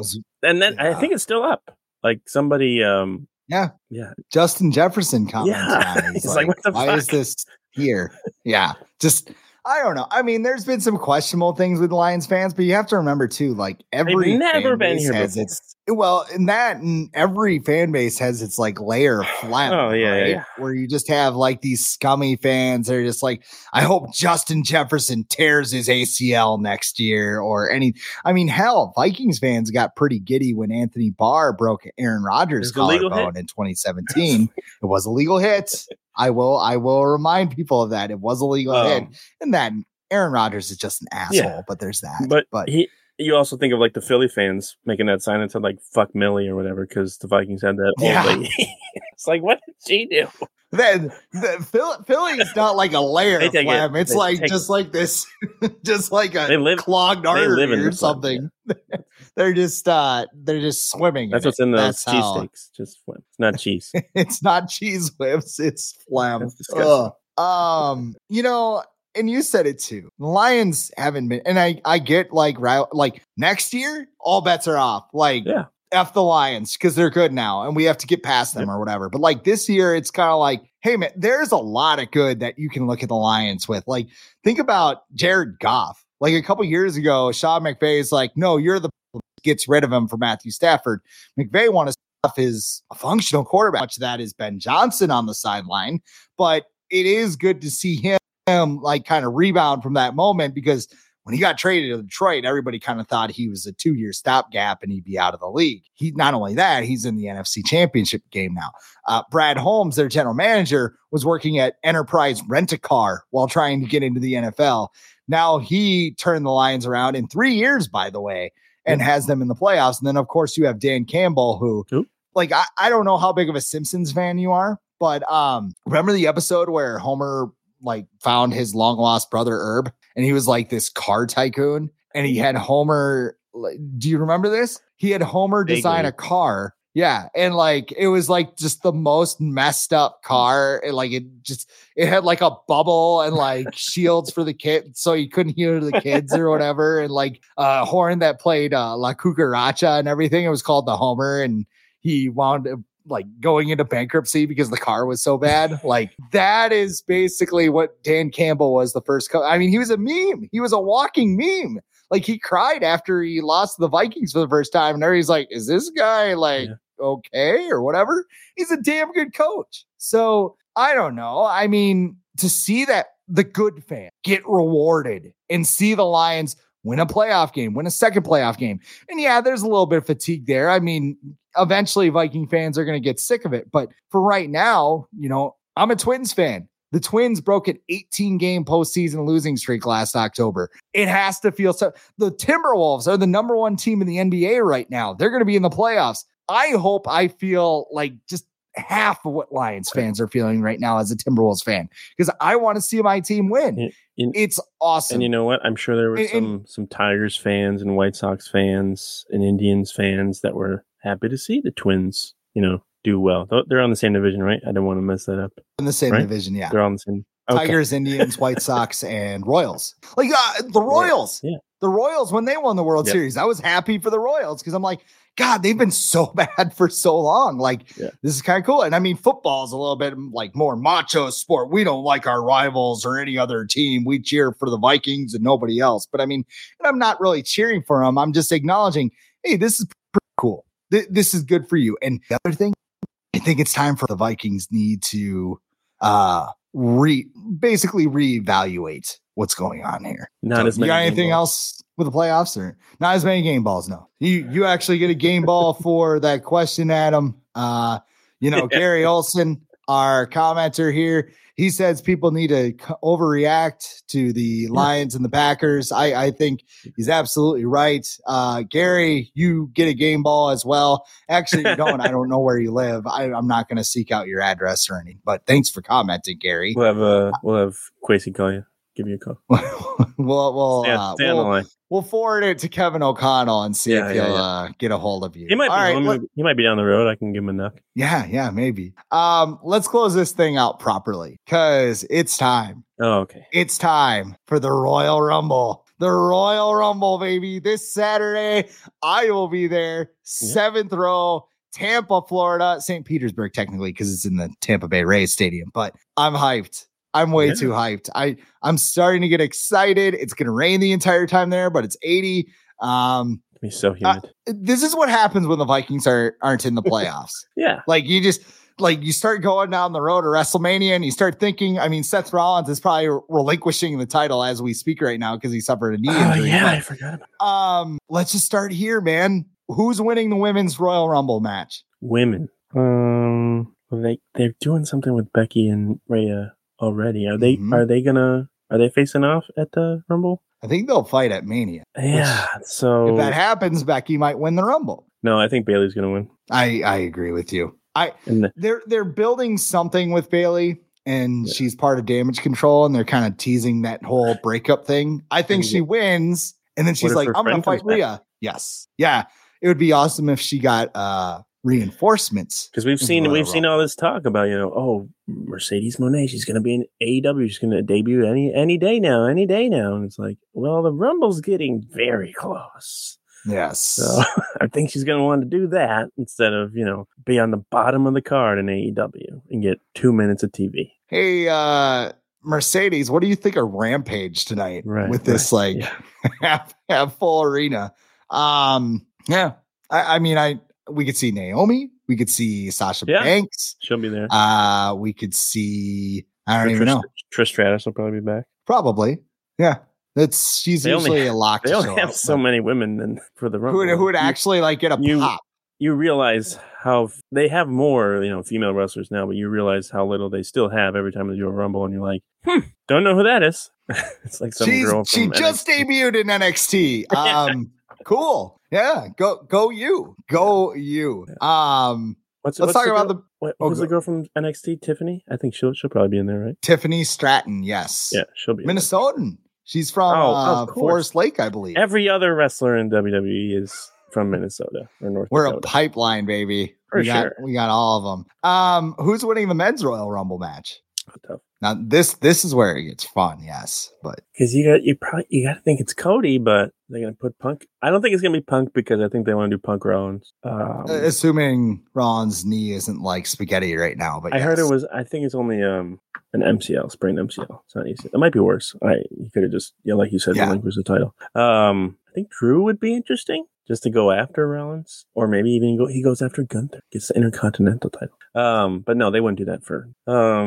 I think it's still up. Like somebody Justin Jefferson comments. Yeah. He's like, what the fuck? Why is this here? Yeah. Just I don't know. I mean, there's been some questionable things with Lions fans, but you have to remember too, like every They've never fan been base here has before. and every fan base has its like layer of phlegm, right? Where you just have like these scummy fans that are just like, I hope Justin Jefferson tears his ACL next year or any. I mean, hell, Vikings fans got pretty giddy when Anthony Barr broke Aaron Rodgers' collarbone in 2017. It was a legal hit. I will remind people of that. It was a legal hit, and that Aaron Rodgers is just an asshole. But there's that. But you also think of like the Philly fans making that sign that said like "fuck Millie" or whatever because the Vikings had that old lady. It's like, what did she do? Then Philly is not like a layer of phlegm. It's like just like this, just like a clogged artery or something. Yeah. They're just swimming. That's what's in those cheesesteaks. Just phlegm. It's not cheese. It's not cheese whips. It's phlegm. That's disgusting. You know, and you said it too. The Lions haven't been, and I get like next year, all bets are off. Like, F the Lions because they're good now and we have to get past them or whatever. But like this year, it's kind of like, hey, man, there's a lot of good that you can look at the Lions with. Like, think about Jared Goff. Like a couple years ago, Sean McVay is like, no, you're the gets rid of him for Matthew Stafford. McVay wants to stuff his a functional quarterback. Much of that is Ben Johnson on the sideline, but it is good to see him like kind of rebound from that moment because when he got traded to Detroit, everybody kind of thought he was a 2-year stopgap and he'd be out of the league. He not only that, he's in the NFC Championship game now. Brad Holmes, their general manager, was working at Enterprise Rent-A-Car while trying to get into the NFL. Now he turned the Lions around in 3 years, by the way, and has them in the playoffs. And then, of course, you have Dan Campbell, who, like, I don't know how big of a Simpsons fan you are, but remember the episode where Homer like found his long lost brother Herb, and he was like this car tycoon, and he had Homer. Do you remember this? He had Homer design a car. Yeah. And like, it was like just the most messed up car. And like, it had like a bubble and like shields for the kids. So you couldn't hear the kids or whatever. And like a horn that played La Cucaracha and everything. It was called the Homer. And he wound up like going into bankruptcy because the car was so bad. Like that is basically what Dan Campbell was the first. I mean, he was a meme. He was a walking meme. Like he cried after he lost to the Vikings for the first time. And everybody's like, is this guy like okay or whatever? He's a damn good coach. So I don't know. I mean, to see that the good fan get rewarded and see the Lions win a playoff game, win a second playoff game. And yeah, there's a little bit of fatigue there. I mean, eventually Viking fans are going to get sick of it. But for right now, you know, I'm a Twins fan. The Twins broke an 18-game postseason losing streak last October. It has to feel so. The Timberwolves are the number one team in the NBA right now. They're going to be in the playoffs. I hope I feel like just half of what Lions fans are feeling right now as a Timberwolves fan, because I want to see my team win. It's awesome. And you know what? I'm sure there were some Tigers fans and White Sox fans and Indians fans that were happy to see the Twins, you know, do well. They're on the same division, right? I don't want to mess that up. In the same division, yeah. They're on the same. Okay. Tigers, Indians, White Sox, and Royals. Like the Royals. Yeah. The Royals, when they won the World Series, I was happy for the Royals because I'm like, God, they've been so bad for so long. Like, this is kind of cool. And I mean, football is a little bit like more macho sport. We don't like our rivals or any other team. We cheer for the Vikings and nobody else. But I mean, and I'm not really cheering for them. I'm just acknowledging, hey, this is pretty cool. This is good for you. And the other thing, I think it's time for the Vikings need to basically reevaluate what's going on here. Not as many. You got anything else with the playoffs, or not as many game balls? No, you actually get a game ball for that question, Adam. Gary Olson, our commenter here, he says people need to overreact to the Lions and the Packers. I think he's absolutely right. Gary, you get a game ball as well. Actually, you don't. I don't know where you live. I'm not going to seek out your address or anything, but thanks for commenting, Gary. We'll have Quasi call you. Give you a call. We'll forward it to Kevin O'Connell and see if he'll get a hold of you. He might be down the road. I can give him a knock. Yeah, maybe. Let's close this thing out properly because it's time. Oh, okay. It's time for the Royal Rumble. The Royal Rumble, baby. This Saturday, I will be there. 7th row, Tampa, Florida, St. Petersburg, technically, because it's in the Tampa Bay Rays Stadium. But I'm hyped. I'm way too hyped. I'm starting to get excited. It's going to rain the entire time there, but it's 80. It's so humid. This is what happens when the Vikings aren't in the playoffs. Yeah. Like you start going down the road to WrestleMania and you start thinking, I mean, Seth Rollins is probably relinquishing the title as we speak right now because he suffered a knee injury. Yeah, I forgot about it. Let's just start here, man. Who's winning the women's Royal Rumble match? Women. They're doing something with Becky and Rhea already. Are they facing off at the Rumble? I think they'll fight at Mania. Yeah. So if that happens, Becky might win the Rumble. No, I think Bayley's going to win. I agree with you. They're building something with Bayley, and she's part of Damage Control, and they're kind of teasing that whole breakup thing. I think she wins, and then she's like, "I'm going to fight Rhea." Yes, yeah, it would be awesome if she got reinforcements, because we've seen all this talk about Mercedes Moné, she's going to be in AEW, she's going to debut any day now, and it's like, well, the Rumble's getting very close. Yes. So I think she's going to want to do that instead of, be on the bottom of the card in AEW and get 2 minutes of TV. Hey, Mercedes, what do you think of Rampage tonight with this half full arena? Yeah. I mean, we could see Naomi. We could see Sasha Banks. She'll be there. We could see, I don't even know. Trish Stratus will probably be back. Probably. Yeah. She's usually a lock. They only have so many women for the Rumble. Who would actually get a pop? You realize how they have more, female wrestlers now, but you realize how little they still have every time they do a Rumble, and you're like, don't know who that is. It's like some girl from she just debuted in NXT. Cool. Yeah. Go you. Let's talk about who's the girl from NXT? Tiffany? I think she'll probably be in there, right? Tiffany Stratton. Yes. Yeah, she'll be Minnesotan. She's from Forest Lake, I believe. Every other wrestler in WWE is from Minnesota or North Dakota. A pipeline, baby. We got all of them. Who's winning the men's Royal Rumble match? Tough. Now this is where it gets fun, yes, but because you got to think it's Cody, but they're gonna put Punk. I don't think it's gonna be Punk because I think they want to do Punk Rollins. Assuming Rollins' knee isn't like spaghetti right now, but I heard it was. I think it's only an MCL, sprained MCL. It's not easy. It might be worse. He could have just like you said, relinquished the title. I think Drew would be interesting just to go after Rollins, or maybe even he goes after Gunther, gets the Intercontinental title. But no, they wouldn't do that for.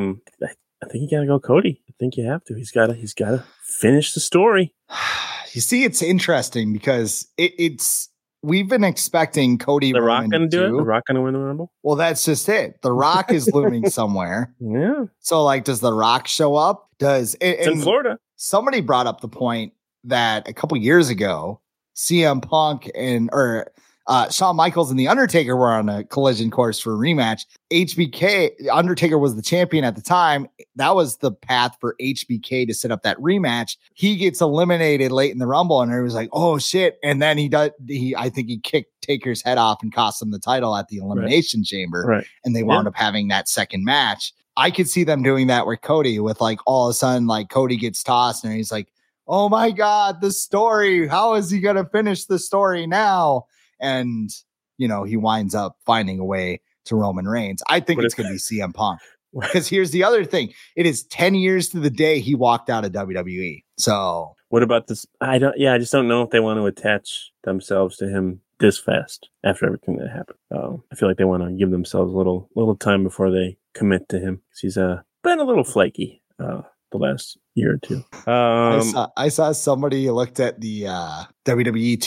I think you gotta go Cody. I think you have to. He's gotta finish the story. You see, it's interesting because we've been expecting Cody. The Rock gonna do it. The Rock gonna win the Rumble. Well, that's just it. The Rock is looming somewhere. Yeah. So, does the Rock show up? It's in Florida. Somebody brought up the point that a couple years ago, CM Punk Shawn Michaels and The Undertaker were on a collision course for a rematch. HBK, Undertaker was the champion at the time. That was the path for HBK to set up that rematch. He gets eliminated late in the Rumble, and he was like, "Oh shit!" And then I think he kicked Taker's head off and cost him the title at the Elimination Chamber. Right. And they wound up having that second match. I could see them doing that with Cody, with all of a sudden, Cody gets tossed, and he's like, "Oh my God, the story! How is he gonna finish the story now?" And, he winds up finding a way to Roman Reigns. I think it's going to be CM Punk. Because here's the other thing. It is 10 years to the day he walked out of WWE. So what about this? I just don't know if they want to attach themselves to him this fast after everything that happened. I feel like they want to give themselves a little time before they commit to him. Because he's been a little flaky the last year or two. I saw somebody looked at the WWE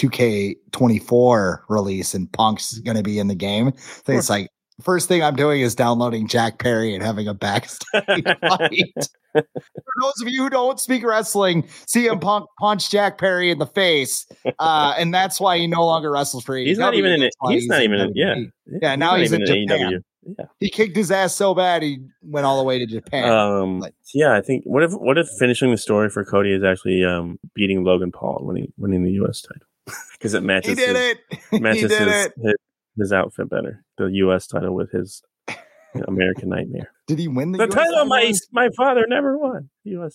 2K24 release, and Punk's going to be in the game. So it's like, first thing I'm doing is downloading Jack Perry and having a backstage fight. For those of you who don't speak wrestling, CM Punk punched Jack Perry in the face, and that's why he no longer wrestles for AEW. He's not even in it. He's not even in it. Yeah, now he's in Japan. AEW. Yeah. He kicked his ass so bad he went all the way to Japan. I think what if finishing the story for Cody is actually beating Logan Paul, winning the US title, because it matches. He did it. Matches his outfit better. The US title with his American Nightmare. Did he win the US title? My father never won. US.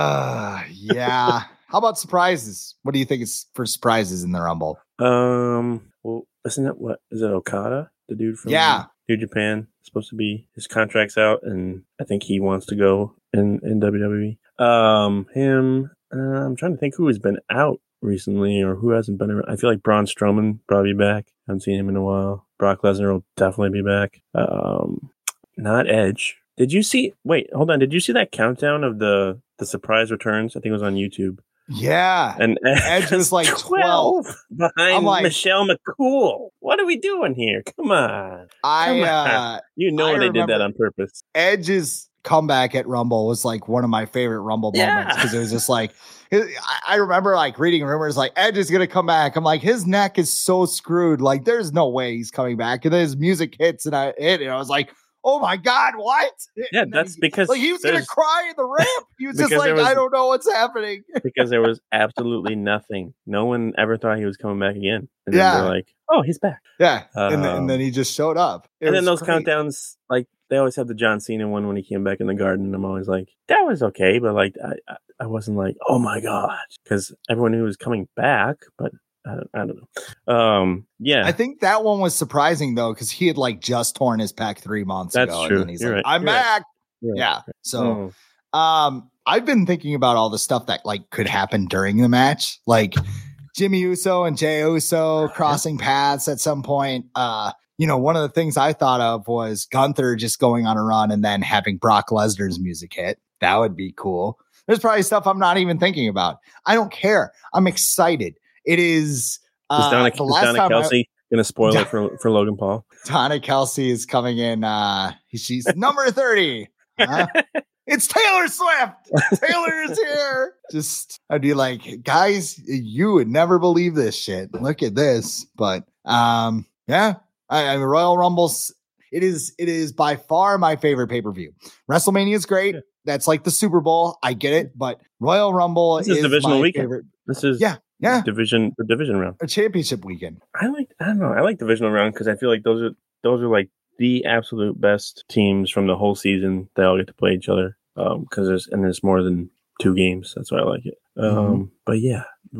Yeah. How about surprises? What do you think is for surprises in the Rumble? Well, isn't that is it Okada? The dude from New Japan. Supposed to be his contract's out, and I think he wants to go in WWE. I'm trying to think who has been out recently or who hasn't been around. I feel like Braun Strowman probably be back. I haven't seen him in a while. Brock Lesnar will definitely be back. Not Edge. Did you see? Wait, hold on. Did you see that countdown of the surprise returns? I think it was on YouTube. Yeah, and Edge was like 12 behind Michelle McCool. What are we doing here? Come on. You know they did that on purpose. Edge's comeback at Rumble was like one of my favorite Rumble moments because it was just like I remember like reading rumors like Edge is gonna come back. I'm like, his neck is so screwed. Like, there's no way he's coming back. And then his music hits and I was like, oh my God, what? Yeah, that's because like he was gonna cry in the ramp. He was just like, I don't know what's happening. Because there was absolutely nothing. No one ever thought he was coming back again. And then they're like, oh, he's back. Yeah. And then he just showed up. And then those countdowns, like they always have the John Cena one when he came back in the Garden. And I'm always like, that was okay, but like I wasn't like, oh my God, because everyone knew he was coming back, but I don't know. Yeah. I think that one was surprising though, because he had like just torn his pec 3 months ago. That's true. And then he's You're like, right. I'm back. Right. Yeah. So I've been thinking about all the stuff that like could happen during the match, like Jimmy Uso and Jey Uso crossing paths at some point. One of the things I thought of was Gunther just going on a run and then having Brock Lesnar's music hit. That would be cool. There's probably stuff I'm not even thinking about. I don't care. I'm excited. It is. Donna Kelsey going to spoil it for Logan Paul? Donna Kelsey is coming in. She's number 30. It's Taylor Swift. Taylor is here. I'd be like, guys, you would never believe this shit. Look at this. But yeah, I mean, Royal Rumbles. It is by far my favorite pay-per-view. WrestleMania is great. Yeah. That's like the Super Bowl. I get it, but Royal Rumble is divisional my weekend. favorite. This is the division round. A championship weekend. I don't know. I like divisional round because I feel like those are like the absolute best teams from the whole season. They all get to play each other because there's more than 2 games. That's why I like it. But yeah,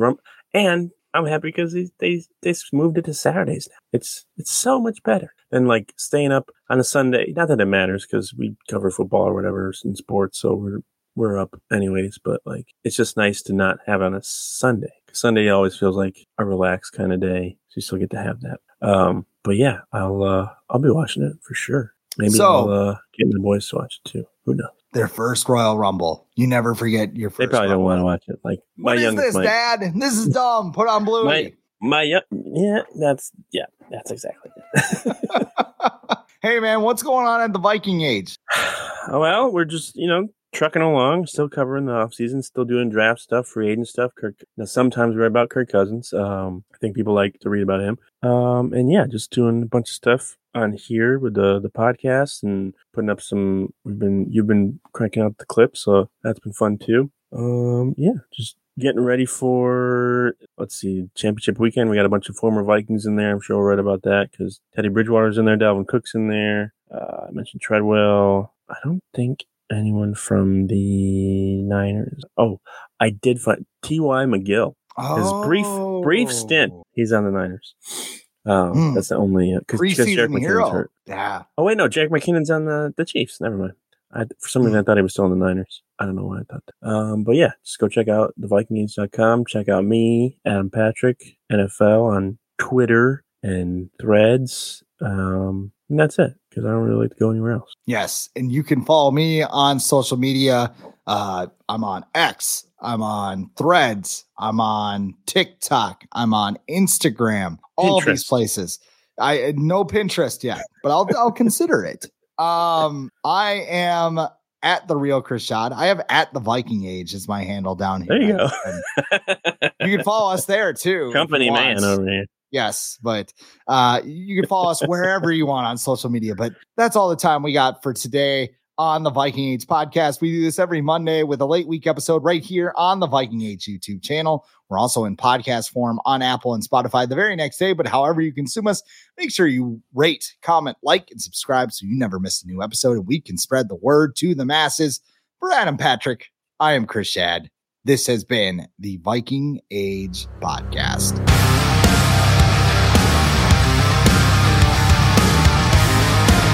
and I'm happy because they moved it to Saturdays now. It's so much better than like staying up on a Sunday. Not that it matters because we cover football or whatever in sports, so we're up anyways. But like, it's just nice to not have it on a Sunday. Sunday always feels like a relaxed kind of day, so you still get to have that. But yeah, I'll be watching it for sure. Maybe I'll get the boys to watch it too. Who knows? Their first Royal Rumble. You never forget your first. They probably don't want to watch it. Like, what is this, Dad? This is dumb. Put on Bluey. That's exactly it. Hey man, what's going on at the Viking Age? Well, we're just trucking along, still covering the off season, still doing draft stuff, free agent stuff. Sometimes we write about Kirk Cousins. I think people like to read about him. And yeah, just doing a bunch of stuff on here with the podcast and putting up some. You've been cranking out the clips, so that's been fun too. Yeah, just getting ready for championship weekend. We got a bunch of former Vikings in there. I'm sure we'll write about that because Teddy Bridgewater's in there, Dalvin Cook's in there. I mentioned Treadwell. I don't think anyone from the Niners. Oh, I did find T.Y. McGill. His brief stint, he's on the Niners. That's the only because Jerick McKinnon's hurt. Yeah. Oh wait, no, Jerick McKinnon's on the Chiefs. Never mind. For some reason, I thought he was still on the Niners. I don't know why I thought that. But yeah, just go check out thevikingage.com. Check out me, Adam Patrick, NFL on Twitter and Threads. And that's it, because I don't really like to go anywhere else. Yes, and you can follow me on social media. I'm on X. I'm on Threads. I'm on TikTok. I'm on Instagram. All these places. I no Pinterest yet, but I'll consider it. I am at the Real Chris Schad. I have at the Viking Age is my handle down here. There you go. You can follow us there too. Company man over here. Yes, but you can follow us wherever you want on social media. But that's all the time we got for today on the Viking Age podcast. We do this every Monday with a late week episode right here on the Viking Age YouTube channel. We're also in podcast form on Apple and Spotify the very next day. But however you consume us, make sure you rate, comment, like, and subscribe so you never miss a new episode and we can spread the word to the masses. For Adam Patrick, I am Chris Schad. This has been the Viking Age podcast.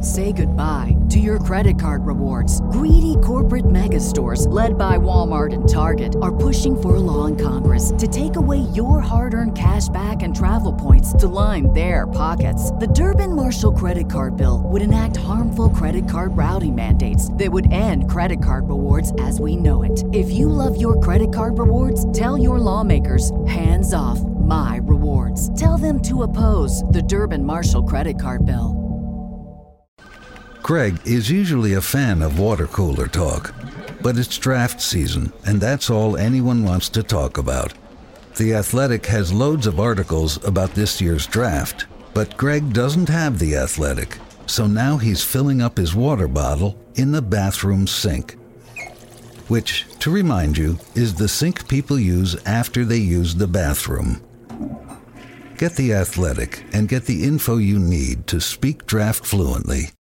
say goodbye to your credit card rewards. Greedy corporate mega stores, led by Walmart and Target, are pushing for a law in Congress to take away your hard-earned cash back and travel points to line their pockets. The Durbin-Marshall credit card bill would enact harmful credit card routing mandates that would end credit card rewards as we know it. If you love your credit card rewards, tell your lawmakers, hands off my rewards. Tell them to oppose the Durbin-Marshall credit card bill. Greg is usually a fan of water cooler talk, but it's draft season, and that's all anyone wants to talk about. The Athletic has loads of articles about this year's draft, but Greg doesn't have The Athletic, so now he's filling up his water bottle in the bathroom sink. Which, to remind you, is the sink people use after they use the bathroom. Get The Athletic and get the info you need to speak draft fluently